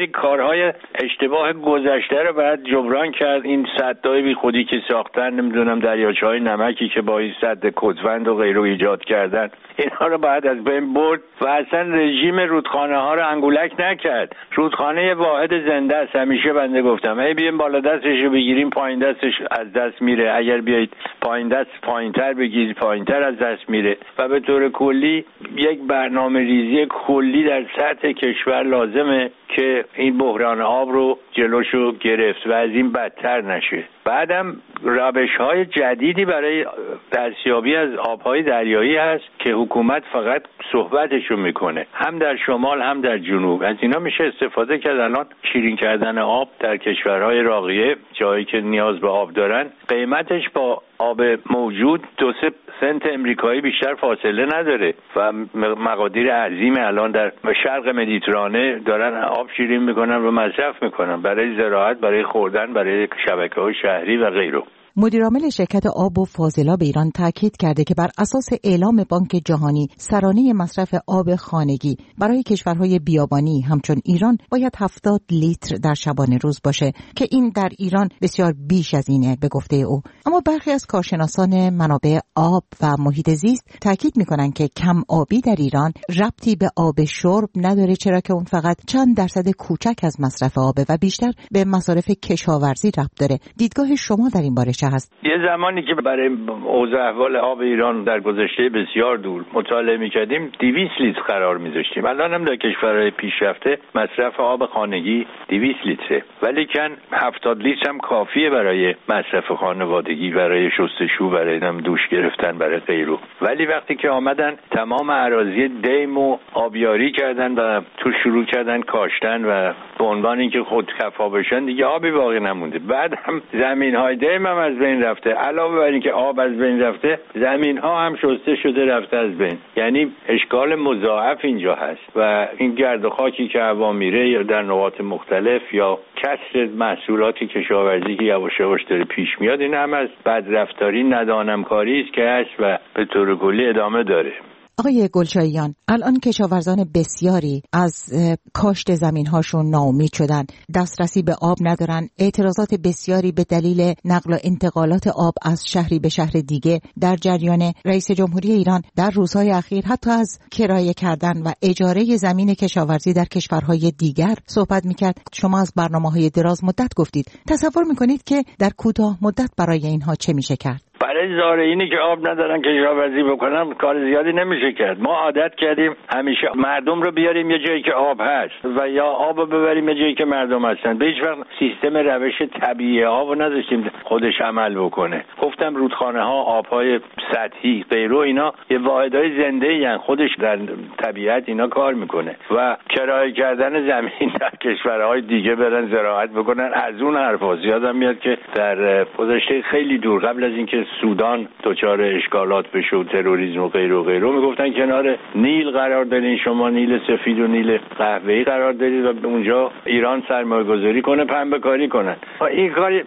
سری کارهای اشتباه گذشته رو باید جبران کرد. این سدهای بی خودی که ساختن، نمیدونم دریاچه‌های نمکی که با این سد کدوند و غیره ایجاد کردن، اینها رو باید از بین برد و اصلا رژیم رودخانه ها رو انگولک نکرد. رودخانه واحد زنده است. همیشه بنده گفتم ای بیایم بالا دستش رو بگیریم پایین دستش از دست میره، اگر بیایید پایین دست پایینتر بگیرید پایینتر از دست میره. و به طور کلی یک برنامه ریزی کلی در سطح کشور لازمه که این بحران آب رو جلوشو گرفت و از این بدتر نشه. بعدم روش‌های جدیدی برای دستیابی از آب‌های دریایی هست که حکومت فقط صحبتشو میکنه، هم در شمال هم در جنوب. از اینا میشه استفاده کرد. الان شیرین کردن آب در کشورهای راقیه، جایی که نیاز به آب دارن، قیمتش با آب موجود دو سه سنت امریکایی بیشتر فاصله نداره و مقادیر عظیم الان در شرق مدیترانه دارن آب شیرین میکنن و مصرف میکنن برای زراعت، برای خوردن، برای شبکه‌های شهری و غیره. مدیرعامل شرکت آب و فاضلاب ایران تاکید کرده که بر اساس اعلام بانک جهانی سرانه مصرف آب خانگی برای کشورهای بیابانی همچون ایران باید هفتاد لیتر در شبانه روز باشه که این در ایران بسیار بیش از اینه به گفته او. اما برخی از کارشناسان منابع آب و محیط زیست تاکید میکنن که کم آبی در ایران ربطی به آب شرب نداره، چرا که اون فقط چند درصد کوچک از مصرف آبه و بیشتر به مصارف کشاورزی ربط داره. دیدگاه شما در این باره هست؟ یه زمانی که برای اوضاع احوال آب ایران در گذشته بسیار دور مطالعه می‌کردیم دویست لیتر قرار می‌ذاشتیم. الان هم در کشورهای پیشرفته مصرف آب خانگی دویست لیتره، ولی کن هفتاد لیتر هم کافیه برای مصرف خانوادگی، برای شستشو، برای هم دوش گرفتن، برای غیره. ولی وقتی که آمدن تمام اراضی دیم و آبیاری کردن و تو شروع کردن کاشتن و به عنوان اینکه خودکفا بشن، دیگه آبی باقی نمونده. بعد هم زمین‌های دیم هم از بین رفته. علاوه بر اینکه آب از بین رفته، زمین ها هم شسته شده رفته از بین. یعنی اشکال مضاعف اینجا هست و این گرد و خاکی که هوا میره یا در نقاط مختلف یا کسر محصولات کشاورزی که یواش یواش داره پیش میاد، این هم از بدرفتاری، ندانمکاری است که هست و به طور کلی ادامه داره. آقای گلشاییان، الان کشاورزان بسیاری از کاشت زمین‌هاشون ناامید شدن، دسترسی به آب ندارن، اعتراضات بسیاری به دلیل نقل و انتقالات آب از شهری به شهر دیگه در جریان. رئیس جمهوری ایران در روزهای اخیر حتی از کرایه کردن و اجاره زمین کشاورزی در کشورهای دیگر صحبت می‌کرد. شما از برنامه‌های دراز مدت گفتید. تصور می‌کنید که در کوتاه مدت برای اینها چه میشه کرد؟ برای زارعینی که آب ندارن کشاورزی بکنن کار زیادی نمیشه کرد. ما عادت کردیم همیشه مردم رو بیاریم یه جایی که آب هست و یا آب رو ببریم یه جایی که مردم هستن. به هیچ وقت سیستم روش طبیعی آب رو نذاشتیم خودش عمل بکنه. گفتم رودخانه ها، آبهای سطحی، غیره، اینا یه واحدهای زنده ای خودش در طبیعت اینا کار میکنه و کرایه کردن زمین در کشورهای دیگه برن زراعت بکنن از اون حرفا. یادم میاد که در گذشته خیلی دور قبل از اینکه سودان دچار اشکالات بشه و تروریسم و غیره و غیره، میگفتن کنار نیل قرار دارین شما، نیل سفید و نیل قهوه‌ای قرار دارید و اونجا ایران سرمایه‌گذاری کنه، پنبه کاری کنن. این کار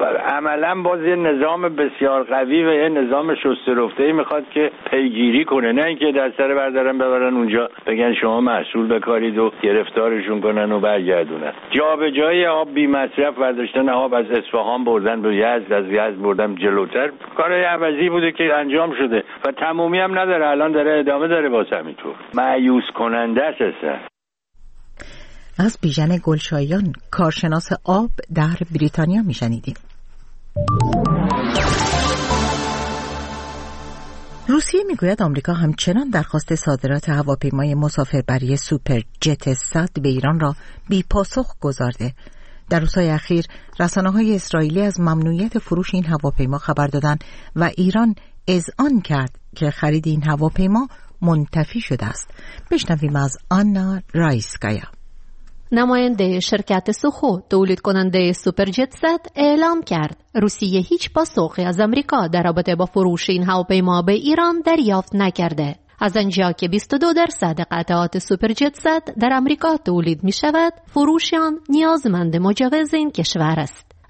عملاً باز یه نظام بسیار قوی و یه نظام شسته رفته‌ای میخواد که پیگیری کنه، نه اینکه دستر بردارن ببرن اونجا بگن شما محصول بکارید و گرفتارشون کنن و برگردونن. جابجایی آب بی مصرف، برداشتن آب از اصفهان بردن به یزد، از یزد بردن جلوتر، کارهای عوضی بوده که انجام شده و تمومی هم نداره. الان داره ادامه داره باز همینطور. مایوس کننده است. از بیژن گلشاییان، کارشناس آب در بریتانیا میشنیدیم. روسیه میگوید آمریکا همچنان درخواست صادرات هواپیمای مسافربری سوپر جت صد به ایران را بی پاسخ گذارده. در روزهای اخیر رسانه‌های اسرائیلی از ممنوعیت فروش این هواپیما خبر دادند و ایران اذعان کرد که خرید این هواپیما منتفی شده است. بشنویم از آنا رایسکایا. نماینده شرکت سوخو تولید کننده سوپرجت صد اعلام کرد روسیه هیچ پاسخی از آمریکا در رابطه با فروش این هواپیما به ایران دریافت نکرده. از آنجا که بیست و دو درصد قطعات سوپرجت صد در آمریکا تولید می شود، فروش آن نیازمند مجوز این کشور است.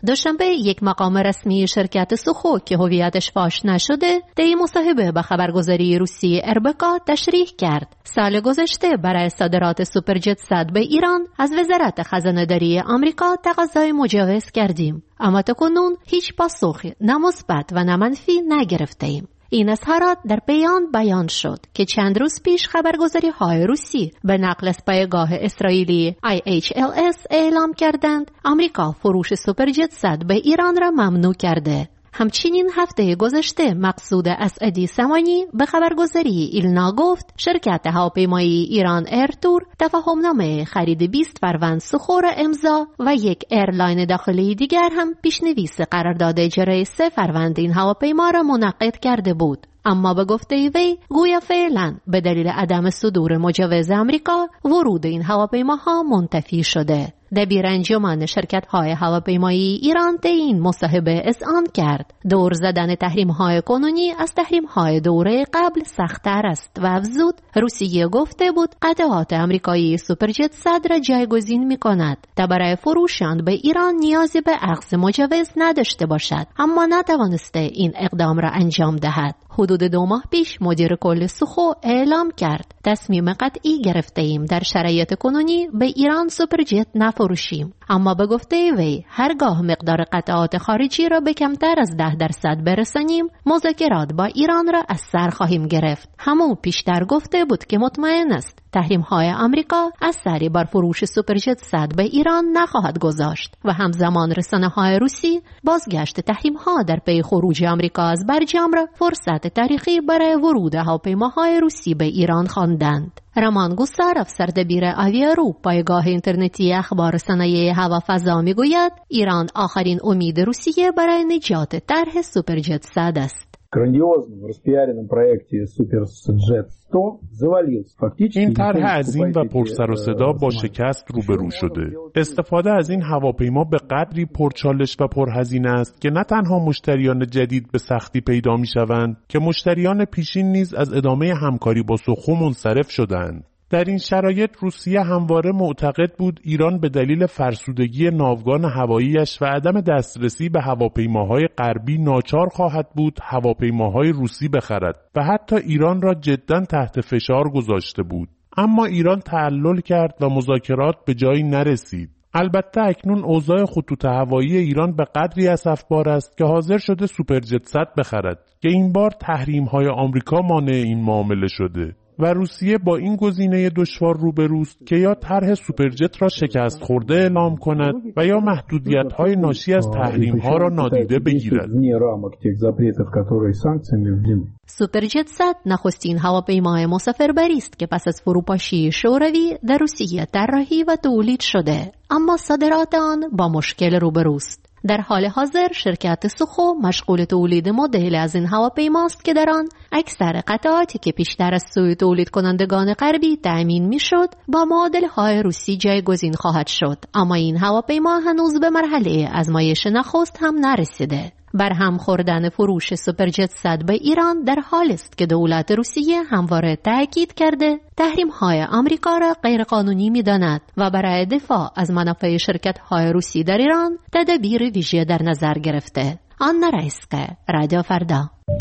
دوشنبه یک مقام رسمی شرکت سوخو که هویتش فاش نشده در مصاحبه به خبرگزاری روسی اربکا تشریح کرد سال گذشته برای صادرات سوپرجت صد به ایران از وزارت خزانه‌داری آمریکا تقاضای مجوز کردیم، اما تاکنون هیچ پاسخی نه مثبت و نه منفی نگرفتیم. این اظهارات در بیان بیان شد که چند روز پیش خبرگزاری های روسی به نقل از پایگاه اسرائیلی آی اچ ال اس اعلام کردند آمریکا فروش سوپرجت صد به ایران را ممنوع کرده. همچنین هفته گذشته مقصود اسعدی سمانی به خبرگزاری ایلنا گفت شرکت هواپیمایی ایران ایرتور تفاهمنامه خرید بیست فروند سوخو را امضا و یک ایرلاین داخلی دیگر هم پیشنویس قرارداد اجاره سه فروند این هواپیما را منعقد کرده بود. اما به گفته وی گویا فعلا به دلیل عدم صدور مجوز آمریکا ورود این هواپیماها منتفی شده. دبیر انجمن شرکت‌های هواپیمایی ایران در این مصاحبه اذعان کرد دور زدن تحریم‌های کنونی از تحریم‌های دوره قبل سخت‌تر است و افزود روسیه گفته بود قطعات آمریکایی سوپرجت صد را جایگزین می‌کند تا برای فروش آن به ایران نیازی به اخذ مجوز نداشته باشد، اما نتوانسته این اقدام را انجام دهد. حدود دو ماه پیش مدیر کل سوخو اعلام کرد تصمیم قطعی گرفته ایم در شرایط کنونی به ایران سوپرجت نفروشیم، اما به گفته وی هرگاه مقدار قطعات خارجی را به کمتر از ده درصد برسانیم مذاکرات با ایران را از سر خواهیم گرفت. همون پیشتر گفته بود که مطمئن است تحریم‌های آمریکا اثری بر فروش سوپرجت صد به ایران نخواهد گذاشت و همزمان رسانه‌های روسی بازگشت تحریم‌ها در پی خروج آمریکا از برجام را فرصت تاریخی برای ورود هواپیماهای روسی به ایران خواندند. رمان گوسارف سردبیر آویارو پایگاه اینترنتی اخبار صنایع هوافضا میگوید ایران آخرین امید روسیه برای نجات طرح سوپرجت صد است. грандиозном распиаренном проекте Суперджет сто завалился. Фактически این طرح عظیم و پرسر و صدا با شکست روبرو شده. استفاده از این هواپیما به قدری پرچالش و پرهزینه است که نه تنها مشتریان جدید به سختی پیدا میشوند که مشتریان پیشین نیز از ادامه همکاری با سوخو منصرف شدند. در این شرایط روسیه همواره معتقد بود ایران به دلیل فرسودگی ناوگان هواییش و عدم دسترسی به هواپیماهای غربی ناچار خواهد بود هواپیماهای روسی بخرد و حتی ایران را جداً تحت فشار گذاشته بود. اما ایران تعلل کرد و مذاکرات به جایی نرسید. البته اکنون اوضاع خطوط هوایی ایران به قدری اسفبار است که حاضر شده سوپرجت صد بخرد که این بار تحریم‌های آمریکا مانع این معامله شده و روسیه با این گزینه دشوار روبروست که یا طرح سوپرجت را شکست خورده اعلام کند و یا محدودیت‌های ناشی از تحریم‌ها را نادیده بگیرد. سوپرجت صد نخستین هواپیمای مسافربری است که پس از فروپاشی شوروی در روسیه طراحی و تولید شده، اما صادرات آن با مشکل روبروست. در حال حاضر شرکت سوخو مشغول تولید مدل از این هواپیماست که در آن اکثر قطعاتی که پیشتر از سوی تولید کنندگان غربی تأمین میشد با مدل های روسی جایگزین خواهد شد، اما این هواپیما هنوز به مرحله آزمایش نخست هم نرسیده. برهم خوردن فروش سوپرجت صد به ایران در حال است که دولت روسیه همواره تاکید کرده تحریم‌های آمریکا را غیرقانونی می‌داند و برای دفاع از منافع شرکت‌های روسی در ایران تدابیر ویژه در نظر گرفته. آنا رایسکا، رادیو فردا.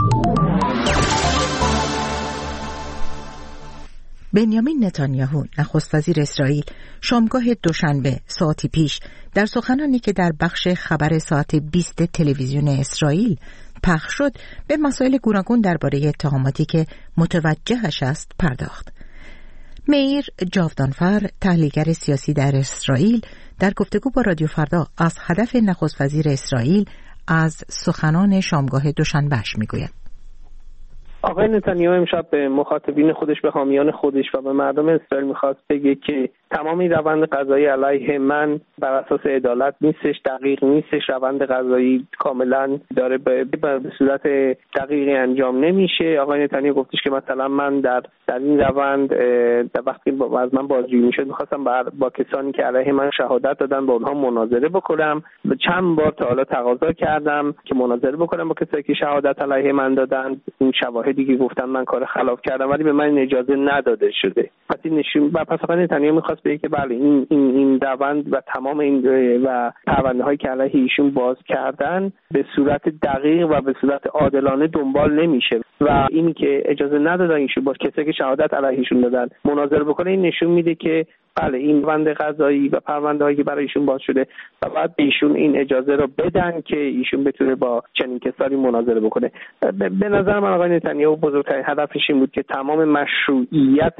بنیامین نتانیاهو نخست وزیر اسرائیل شامگاه دوشنبه ساعتی پیش در سخنانی که در بخش خبر ساعت بیست تلویزیون اسرائیل پخش شد به مسائل گوناگون درباره اتهاماتی که متوجهش است پرداخت. میر جاودانفر تحلیلگر سیاسی در اسرائیل در گفتگو با رادیو فردا از هدف نخست وزیر اسرائیل از سخنان شامگاه دوشنبهش میگوید. آقای نتانیاهو امشب به مخاطبین خودش، به حامیان خودش و به مردم اسرائیل میخواست بگه که تمام این روند قضایی علیه من بر اساس عدالت نیستش، دقیق نیستش، روند قضایی کاملا داره به, به صورت دقیقی انجام نمیشه. آقای نتانیاهو گفتش که مثلا من در در این روند در وقتی از من بازجویی میشد میخواستم با, با کسانی که علیه من شهادت دادن با اونها مناظره بکنم. چند بار تا حالا تقاضا کردم که مناظره بکنم با کسایی که شهادت علیه من دادن. این شواهد دیگه گفتن من کار خلاف کردم ولی به من اجازه نداده شده. پس این نشون و پس آقای نتانیاهو می‌خواست به که بله این این این روند و تمام این و پرونده هایی که علیه ایشون باز کردن به صورت دقیق و به صورت عادلانه دنبال نمیشه و اینی که اجازه ندادن ایشون با کسایی که شهادت علیهشون دادن مناظره بکنه، این نشون میده که بله این روند قضایی و پرونده هایی که برای ایشون باز شده و بعد به ایشون این اجازه رو بدن که ایشون بتونه با چنین کسانی مناظره بکنه. به نظر من آقای نتانیاهو بزرگترین هدفش این بود که تمام مشروعیت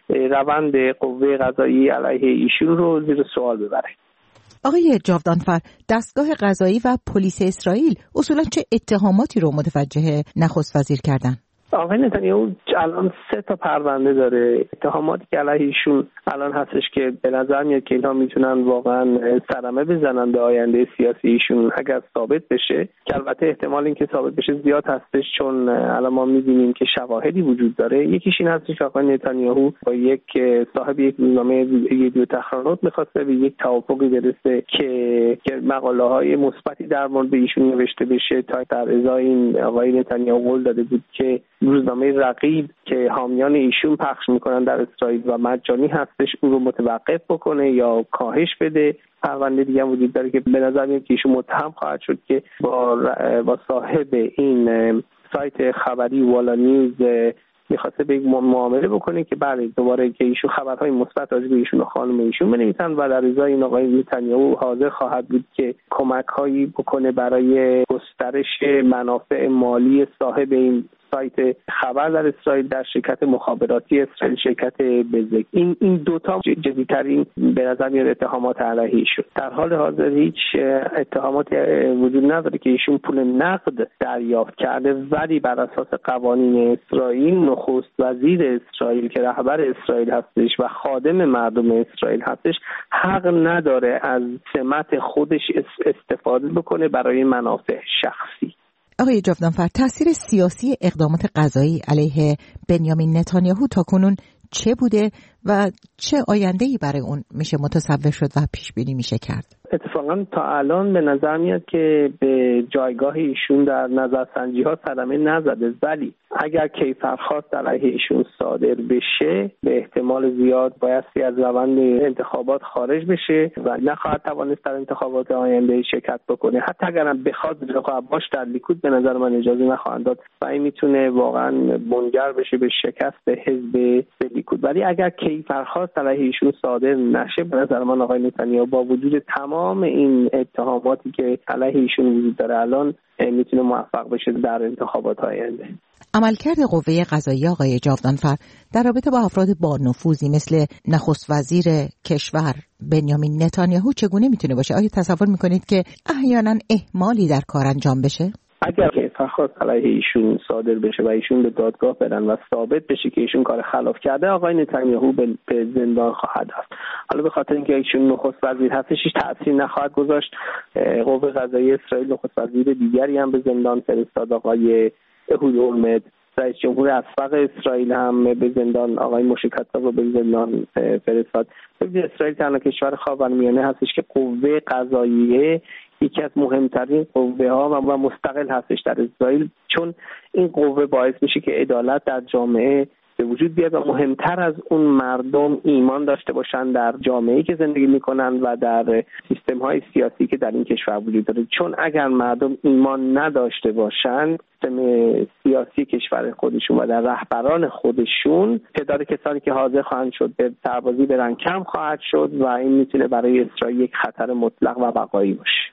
روند قوه قضایی علیه ایشون رو زیر سوال ببره. آقای جاودانفر، دستگاه قضایی و پلیس اسرائیل اصولا چه اتهاماتی رو متوجه نخست وزیر کردن؟ آقای نتانیاهو الان سه تا پرونده داره. اتهاماتی که علیه ایشون الان هستش که به نظر میاد که اینها میتونن واقعا صدمه بزنن به آینده سیاسی ایشون اگر ثابت بشه، که البته احتمال این که ثابت بشه زیاد هستش چون الان ما میبینیم که شواهدی وجود داره. یکیش این هستش که آقای نتانیاهو با یک صاحب یک روزنامه ویدیو تحریرات می‌خواسته به یک توافقی برسه که که مقاله‌های مثبتی در مورد ایشون نوشته بشه تا در ازای این آقای نتانیاهو قول داده بود که روزنامه رقیب که حامیان ایشون پخش میکنن در اسرائیل و مجانی هستش اون رو متوقف بکنه یا کاهش بده. پرونده دیگه هم وجود داره که به نظر میاد که ایشون متهم خواهد شد که با با صاحب این سایت خبری والا نیوز میخواسته به یک معامله بکنه که بله دوباره که ایشون خبرهای مثبت راجع به ایشون و خانم ایشون بنویسن و در ازای این آقای نتانیاهو حاضر خواهد بود که کمک‌هایی بکنه برای گسترش منافع مالی صاحب این سایت خبر در اسرائیل در شرکت مخابراتی اسرائیل، شرکت بزک. این این دوتا جدی‌ترین به نظر میاد اتهامات علیه ایشون. در حال حاضر هیچ اتهاماتی وجود نداره که ایشون پول نقد دریافت کرده، ولی بر اساس قوانین اسرائیل نخست وزیر اسرائیل که رهبر اسرائیل هستش و خادم مردم اسرائیل هستش حق نداره از سمت خودش استفاده بکنه برای منافع شخصی. آقای جاودانفر، تاثیر سیاسی اقدامات قضایی علیه بنیامین نتانیاهو تاکنون چه بوده و چه آینده‌ای برای اون میشه متصور شد و پیش بینی میشه کرد؟ اتفاقا تا الان به نظر میاد که به جایگاه ایشون در نظرسنجی ها صدمه نزده، ولی اگر کیفرخواست علیه ایشون صادر بشه به احتمال زیاد بایستی از روند انتخابات خارج بشه و نخواهد توانست در انتخابات آینده شرکت بکنه. حتی اگرم بخواد رقابتش در لیکود به نظر من اجازه نخواهند داد و این میتونه واقعا منجر بشه به شکست حزب لیکود. ولی اگر کیفرخواست علیه ایشون صادر نشه به نظر من آقای نتانیاهو با وجود تمام این اتهاماتی که علیه ایشون وجود داره الان میتونه موفق بشه در انتخابات آینده. عملکرد قوه قضاییه آقای جاودانفر در رابطه با افراد با نفوذی مثل نخست وزیر کشور بنیامین نتانیاهو چگونه میتونه باشه؟ آیا تصور میکنید که احیانا اهمالی در کار انجام بشه؟ اگر که فرخواست علیه ایشون صادر بشه و ایشون به دادگاه برن و ثابت بشه که ایشون کار خلاف کرده، آقای نتانیاهو به زندان خواهد رفت. حالا به خاطر اینکه ایشون نخست وزیر هستش هیچ تأثیر نخواهد گذاشت. قوه قضاییه اسرائیل نخست وزیر دیگری هم به زندان فرستاد، آقای اهود اولمرت. رئیس جمهور اسبق اسرائیل هم به زندان آقای موشه کتاب رو به زندان فرستاد. ببینید اسرائیل تنها کشور خاورمیانه هستش که قوه قضاییه یکی از مهمترین قوه ها و مستقل هستش در اسرائیل، چون این قوه باعث میشه که عدالت در جامعه به وجود بیاد و مهمتر از اون مردم ایمان داشته باشن در جامعه‌ای که زندگی میکنن و در سیستم های سیاسی که در این کشور وجود داره. چون اگر مردم ایمان نداشته باشن سیستم سیاسی کشور خودشون و در رهبران خودشون، تعداد کسانی که حاضر خواهند شد به سربازی برن کم خواهد شد و این میتونه برای اسرائیل یک خطر مطلق و بقایی باشه.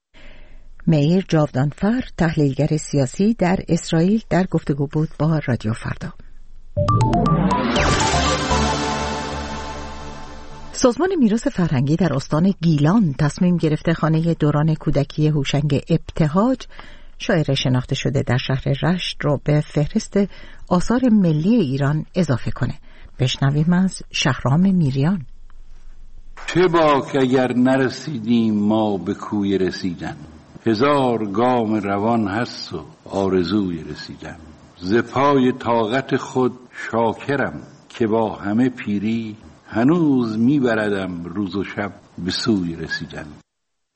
میر جاودانفر، تحلیلگر سیاسی در اسرائیل، در گفتگو بود با رادیو فردا. سازمان میراث فرهنگی در استان گیلان تصمیم گرفته خانه دوران کودکی هوشنگ ابتهاج، شاعر شناخته شده در شهر رشت، را به فهرست آثار ملی ایران اضافه کنه. بشنویم از شهرام میریان. چه باک اگر نرسیدیم ما به کوی رسیدن، هزار گام روان هست و آرزوی رسیدن. ز پای طاقت خود شاکرم که با همه پیری، هنوز میبردم روز و شب به سوی رسیدن.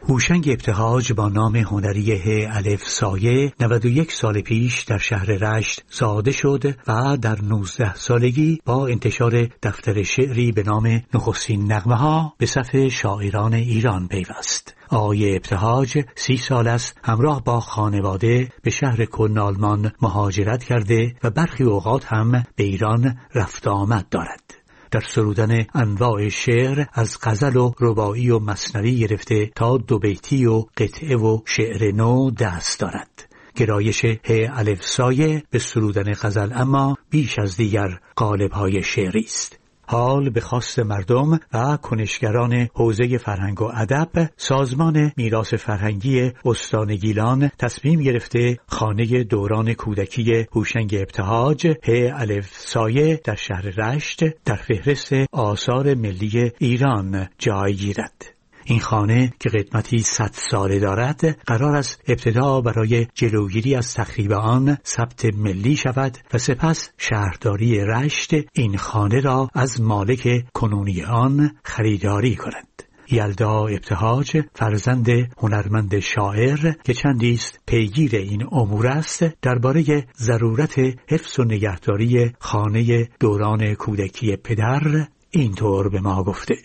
هوشنگ ابتهاج با نام هنری ه الف سایه نود و یک سال پیش در شهر رشت زاده شد و در نوزده سالگی با انتشار دفتر شعری به نام نخستین نغمه ها به صف شاعران ایران پیوست. آقای ابتهاج سی سال است همراه با خانواده به شهر کلن آلمان مهاجرت کرده و برخی اوقات هم به ایران رفت آمد دارد. در سرودن انواع شعر از غزل و رباعی و مثنوی گرفته تا دو بیتی و قطعه و شعر نو دست دارد. گرایش ه الف سایه به سرودن غزل اما بیش از دیگر قالب‌های شعری است. حال به خواست مردم و کنشگران حوزه فرهنگ و ادب سازمان میراث فرهنگی استان گیلان تصمیم گرفته خانه دوران کودکی هوشنگ ابتهاج ه الف سایه در شهر رشت در فهرست آثار ملی ایران جای گیرد. این خانه که قدمتی صد ساله دارد قرار است ابتدا برای جلوگیری از تخریب آن ثبت ملی شود و سپس شهرداری رشت این خانه را از مالک کنونی آن خریداری کند. یلدا ابتهاج فرزند هنرمند شاعر که چندی است پیگیر این امور است درباره ضرورت حفظ و نگهداری خانه دوران کودکی پدر اینطور به ما گفته: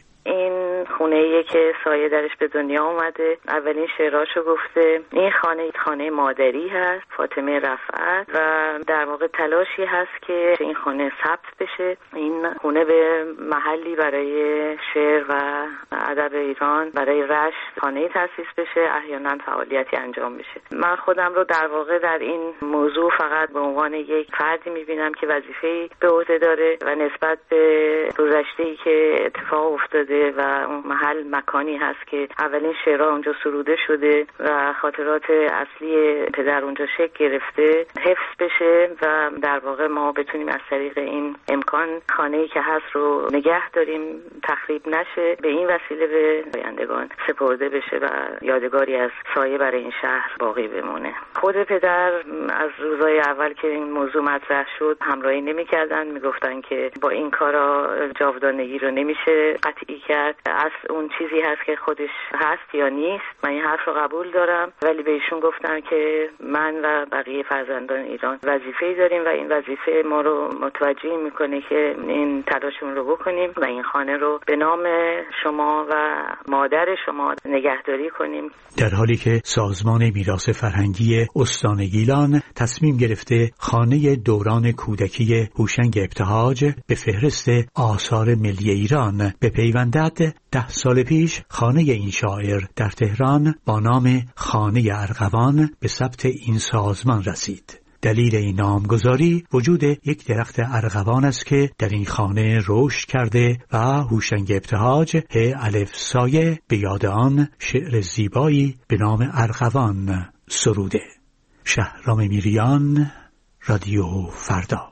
خونه‌ایه که سایه درش به دنیا اومده. اولین شعراشو گفته. این خانه خانه مادری هست، فاطمه رفعت، و در واقع تلاشی هست که این خانه ثبت بشه. این خونه به محلی برای شعر و ادب ایران برای رشت خانه‌ای تأسیس بشه، احیانا فعالیتی انجام بشه. من خودم رو در واقع در این موضوع فقط به عنوان یک فردی می‌بینم که وظیفه‌ای به عهده داره و نسبت به گذشته‌ای که اتفاق افتاده و محل مکانی هست که اولین شعرها اونجا سروده شده و خاطرات اصلی پدر اونجا شکل گرفته حفظ بشه و در واقع ما بتونیم از طریق این امکان خانه‌ای که هست رو نگه داریم، تخریب نشه، به این وسیله به آیندگان سپرده بشه و یادگاری از سایه برای این شهر باقی بمونه. خود پدر از روزهای اول که این موضوع مطرح شد همراهی نمی‌کردن، میگفتن که با این کارا جاودانگی رو نمیشه قطعی کرد. از اون چیزی هست که خودش هست یا نیست. من این حرف رو قبول دارم، ولی به ایشون گفتم که من و بقیه فرزندان ایران وظیفه‌ای داریم و این وظیفه ما رو متوجه میکنه که این تلاشمون رو بکنیم و این خانه رو به نام شما و مادر شما نگهداری کنیم. در حالی که سازمان میراث فرهنگی استان گیلان تصمیم گرفته خانه دوران کودکی هوشنگ ابتهاج به فهرست آثار ملی ایران بپیوندد، ده سال پیش خانه این شاعر در تهران با نام خانه ارغوان به ثبت این سازمان رسید. دلیل این نامگذاری وجود یک درخت ارغوان است که در این خانه رشد کرده و هوشنگ ابتهاج ه الف سایه به یاد آن شعر زیبایی به نام ارغوان سروده. شهرام میریان، رادیو فردا.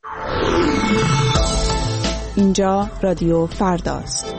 اینجا رادیو فرداست.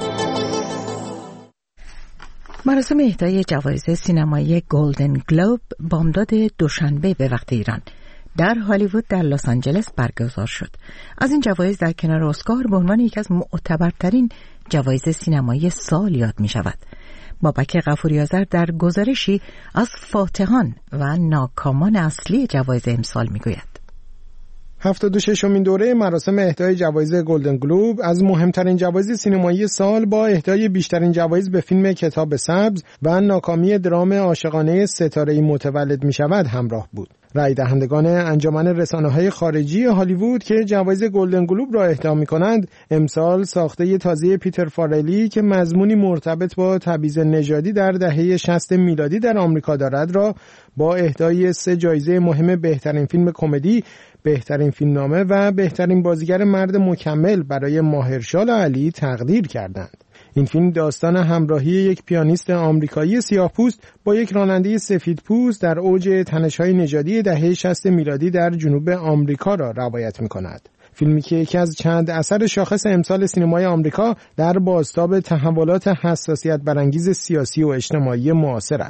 مراسم اهدای جوایز سینمایی گلدن گلوب بامداد دوشنبه به وقت ایران در هالیوود در لس آنجلس برگزار شد. از این جوایز در کنار اسکار به عنوان یکی از معتبرترین جوایز سینمایی سال یاد می شود. بابک غفوری آذر در گزارشی از فاتحان و ناکامان اصلی جوایز امسال می گوید. هفتاد و ششمین دوره مراسم اهدای جوایز گلدن گلوب از مهمترین جوایز سینمایی سال با اهدای بیشترین جوایز به فیلم کتاب سبز و ناکامی درام عاشقانه ستاره‌ای متولد می شود همراه بود. رای دهندگان انجمن رسانه‌های خارجی هالیوود که جوایز گلدن گلوب را اهدا می‌کنند، امسال ساخته تازه پیتر فارلی که مضمونی مرتبط با تبعیض نژادی در دهه شصت میلادی در آمریکا دارد را با اهدای سه جایزه مهم بهترین فیلم کمدی، بهترین فیلمنامه و بهترین بازیگر مرد مکمل برای ماهرشال علی تقدیر کردند. این فیلم داستان همراهی یک پیانیست آمریکایی سیاه‌پوست با یک راننده سفیدپوست در اوج تنش‌های نژادی دهه شصت میلادی در جنوب آمریکا را روایت می‌کند. فیلمی که یکی از چند اثر شاخص امسال سینمای آمریکا در بازتاب تحولات حساسیت برانگیز سیاسی و اجتماعی معاصر است.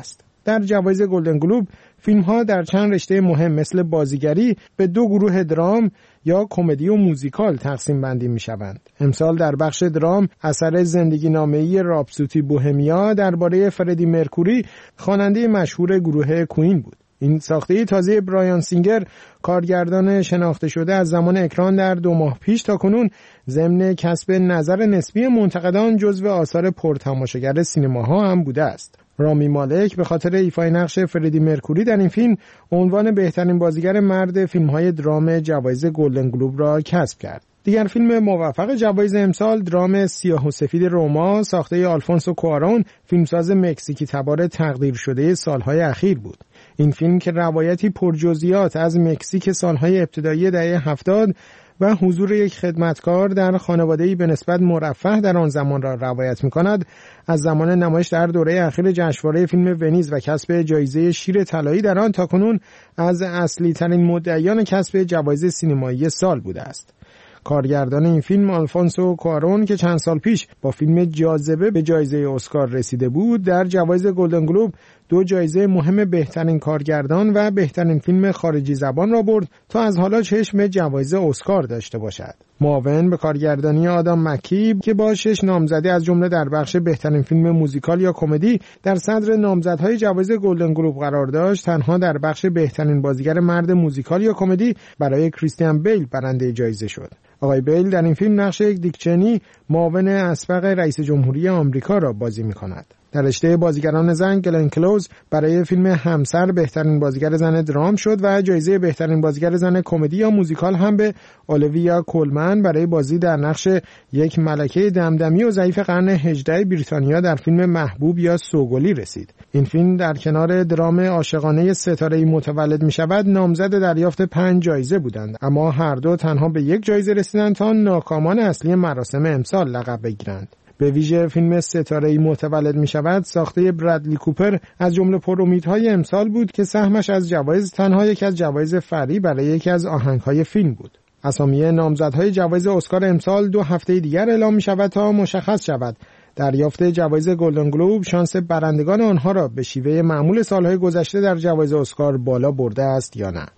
در جوایز گلدن گلوب فیلم‌ها در چند رشته مهم مثل بازیگری به دو گروه درام یا کمدی و موزیکال تقسیم بندی می‌شوند. امسال در بخش درام اثر زندگی نامه‌ای راپسودی بوهمیا درباره فردی مرکوری خواننده مشهور گروه کوین بود. این ساخته تازه برایان سینگر، کارگردان شناخته شده از زمان اکران در دو ماه پیش تا کنون ضمن کسب نظر نسبی منتقدان جزو آثار پرتماشاگر سینماها هم بوده است. رامی مالک به خاطر ایفای نقش فردی مرکوری در این فیلم عنوان بهترین بازیگر مرد فیلم‌های درام جوایز گلدن گلوب را کسب کرد. دیگر فیلم موفق جوایز امسال درام سیاه و سفید روما ساخته آلفونسو کوارون، فیلمساز مکزیکی تبار تقدیر شده سالهای اخیر بود. این فیلم که روایتی پرجزئیات از مکزیک سالهای ابتدایی دهه هفتاد و حضور یک خدمتکار در خانواده‌ای به نسبت مرفه در آن زمان را روایت می‌کند، از زمان نمایش در دوره اخیر جشنواره فیلم ونیز و کسب جایزه شیر طلایی در آن تاکنون از اصلی ترین مدعیان کسب جوایز سینمایی سال بوده است. کارگردان این فیلم آلفونسو کوارون که چند سال پیش با فیلم جاذبه به جایزه اسکار رسیده بود، در جوایز گلدن گلوب دو جایزه مهم بهترین کارگردان و بهترین فیلم خارجی زبان را برد تا از حالا چشم جوایز اسکار داشته باشد. معاون به کارگردانی آدام مکیب که با شش نامزدی از جمله در بخش بهترین فیلم موزیکال یا کمدی در صدر نامزدهای جوایز گلدن گلوب قرار داشت، تنها در بخش بهترین بازیگر مرد موزیکال یا کمدی برای کریستیان بیل برنده جایزه شد. آقای بیل در این فیلم نقش یک دیکچنی، معاون اسبق رئیس جمهوری آمریکا را بازی می‌کند. در رشته بازیگران زن گلن کلوز برای فیلم همسر بهترین بازیگر زن درام شد و جایزه بهترین بازیگر زن کمدی یا موزیکال هم به اولیویا کولمن برای بازی در نقش یک ملکه دمدمی و ضعیف قرن هجدهم بریتانیا در فیلم محبوب یا سوگلی رسید. این فیلم در کنار درام عاشقانه ستاره‌ای متولد می‌شود نامزد دریافت پنج جایزه بودند، اما هر دو تنها به یک جایزه رسیدند تا ناکامان اصلی مراسم امسال لقب بگیرند. به ویژه فیلم ستاره‌ای متولد می‌شود ساخته برادلی کوپر از جمله پرامیدهای امسال بود که سهمش از جوایز تنها یک از جوایز فری برای یکی از آهنگ‌های فیلم بود. اسامی نامزدهای جوایز اسکار امسال دو هفته دیگر اعلام می‌شود تا مشخص شود دریافت جوایز گلدن گلوب شانس برندگان آنها را به شیوه معمول سالهای گذشته در جوایز اسکار بالا برده است یا نه.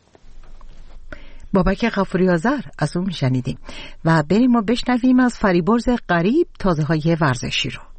بابک غفوری آذر از اون میشنیدیم و بریم و بشنویم از فریبرز غریب تازه های ورزشی رو.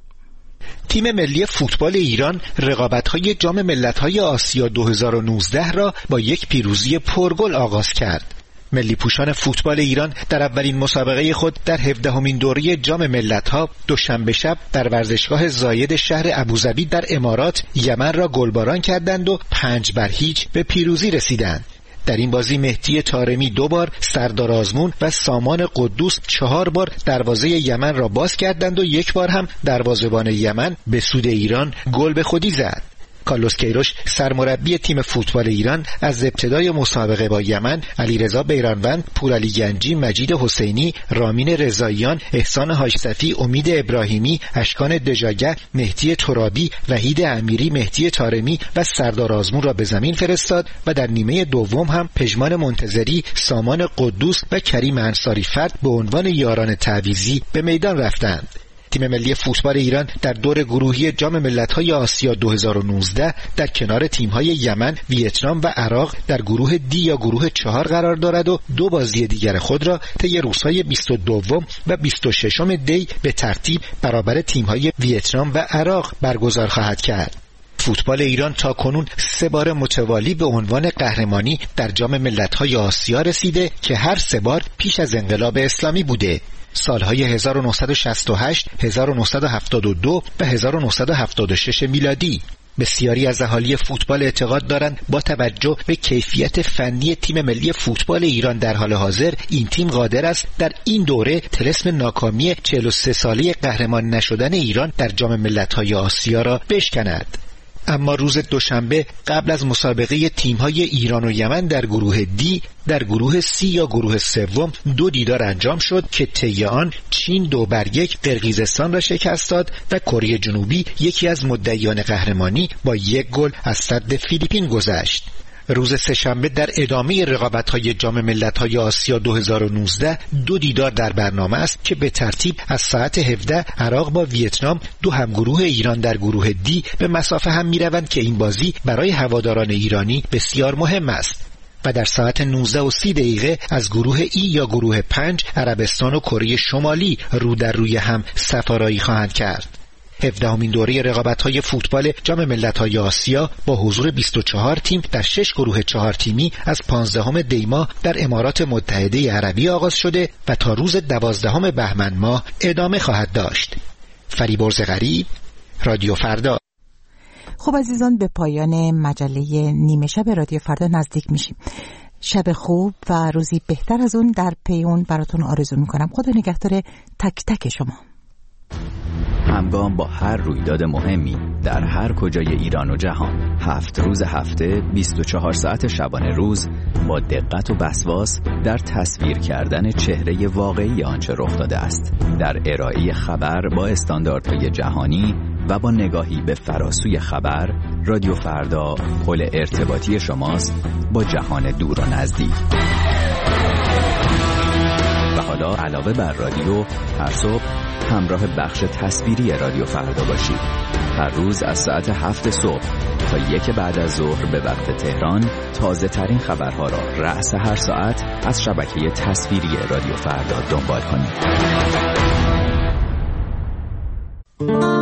تیم ملی فوتبال ایران رقابت‌های جام ملت‌های آسیا دو هزار و نوزده را با یک پیروزی پرگل آغاز کرد. ملی پوشان فوتبال ایران در اولین مسابقه خود در هفدهمین دوره جام ملت‌ها دوشنبه شب در ورزشگاه زاید شهر ابوظبی در امارات یمن را گلباران کردند و پنج بر هیچ به پیروزی رسیدند. در این بازی مهدی طارمی دو بار، سردار آزمون و سامان قدوس چهار بار دروازه یمن را باز کردند و یک بار هم دروازه‌بان یمن به سود ایران گل به خودی زد. کارلوس کیروش سرمربی تیم فوتبال ایران از ابتدای مسابقه با یمن علیرضا بیرانوند، پورعلی گنجی، مجید حسینی، رامین رضاییان، احسان حاجصفی، امید ابراهیمی، اشکان دژاگه، مهدی ترابی، وحید امیری، مهدی طارمی و سردار آزمون را به زمین فرستاد و در نیمه دوم هم پژمان منتظری، سامان قدوس و کریم انصاری فرد به عنوان یاران تعویضی به میدان رفتند. تیم ملی فوتبال ایران در دور گروهی جام ملت‌های آسیا دو هزار و نوزده در کنار تیم‌های یمن، ویتنام و عراق در گروه دی یا گروه چهار قرار دارد و دو بازی دیگر خود را طی روزهای بیست و دو و بیست و شش دی به ترتیب برابر تیم‌های ویتنام و عراق برگزار خواهد کرد. فوتبال ایران تا کنون سه بار متوالی به عنوان قهرمانی در جام ملت‌های آسیا رسیده که هر سه بار پیش از انقلاب اسلامی بوده. سالهای هزار و نهصد و شصت و هشت، هزار و نهصد و هفتاد و دو و هزار و نهصد و هفتاد و شش میلادی. بسیاری از اهالی فوتبال اعتقاد دارند با توجه به کیفیت فنی تیم ملی فوتبال ایران در حال حاضر این تیم قادر است در این دوره طلسم ناکامی چهل و سه ساله قهرمان نشدن ایران در جام ملت‌های آسیا را بشکند. اما روز دوشنبه قبل از مسابقه تیم‌های ایران و یمن در گروه دی، در گروه سی یا گروه سوم دو دیدار انجام شد که طی آن چین دو بر یک قرقیزستان را شکست داد و کره جنوبی یکی از مدعیان قهرمانی با یک گل از صد فیلیپین گذشت. روز سه‌شنبه در ادامه رقابت‌های جام ملت‌های آسیا دو هزار و نوزده دو دیدار در برنامه است که به ترتیب از ساعت هفده عراق با ویتنام، دو همگروه ایران در گروه دی به مسافه هم می‌روند که این بازی برای هواداران ایرانی بسیار مهم است. و در ساعت نوزده و سی دقیقه از گروه ای یا گروه پنج عربستان و کره شمالی رو در روی هم سفارایی خواهند کرد. هفدهمین دوره رقابت‌های فوتبال جام ملت‌های آسیا با حضور بیست و چهار تیم در شش گروه چهار تیمی از پانزدهم دی ماه در امارات متحده عربی آغاز شده و تا روز دوازدهم بهمن ماه ادامه خواهد داشت. فریبرز غریب، رادیو فردا. خب عزیزان، به پایان مجله نیمه شب رادیو فردا نزدیک میشیم. شب خوب و روزی بهتر از اون در پی اون براتون آرزو میکنم. خدا نگهدار تک تک شما. همگام با هر رویداد مهمی در هر کجای ایران و جهان، هفت روز هفته، بیست و چهار ساعت شبانه روز، با دقت و وسواس در تصویر کردن چهره واقعی آنچه رخ داده است، در ارائه خبر با استانداردهای جهانی و با نگاهی به فراسوی خبر، رادیو فردا پل ارتباطی شماست با جهان دور و نزدیک. و حالا علاوه بر رادیو، هر صبح همراه بخش تصویری رادیو فردا باشید. هر روز از ساعت هفت صبح تا یک بعد از ظهر به وقت تهران تازه ترین خبرها را رأس هر ساعت از شبکه تصویری رادیو فردا دنبال کنید.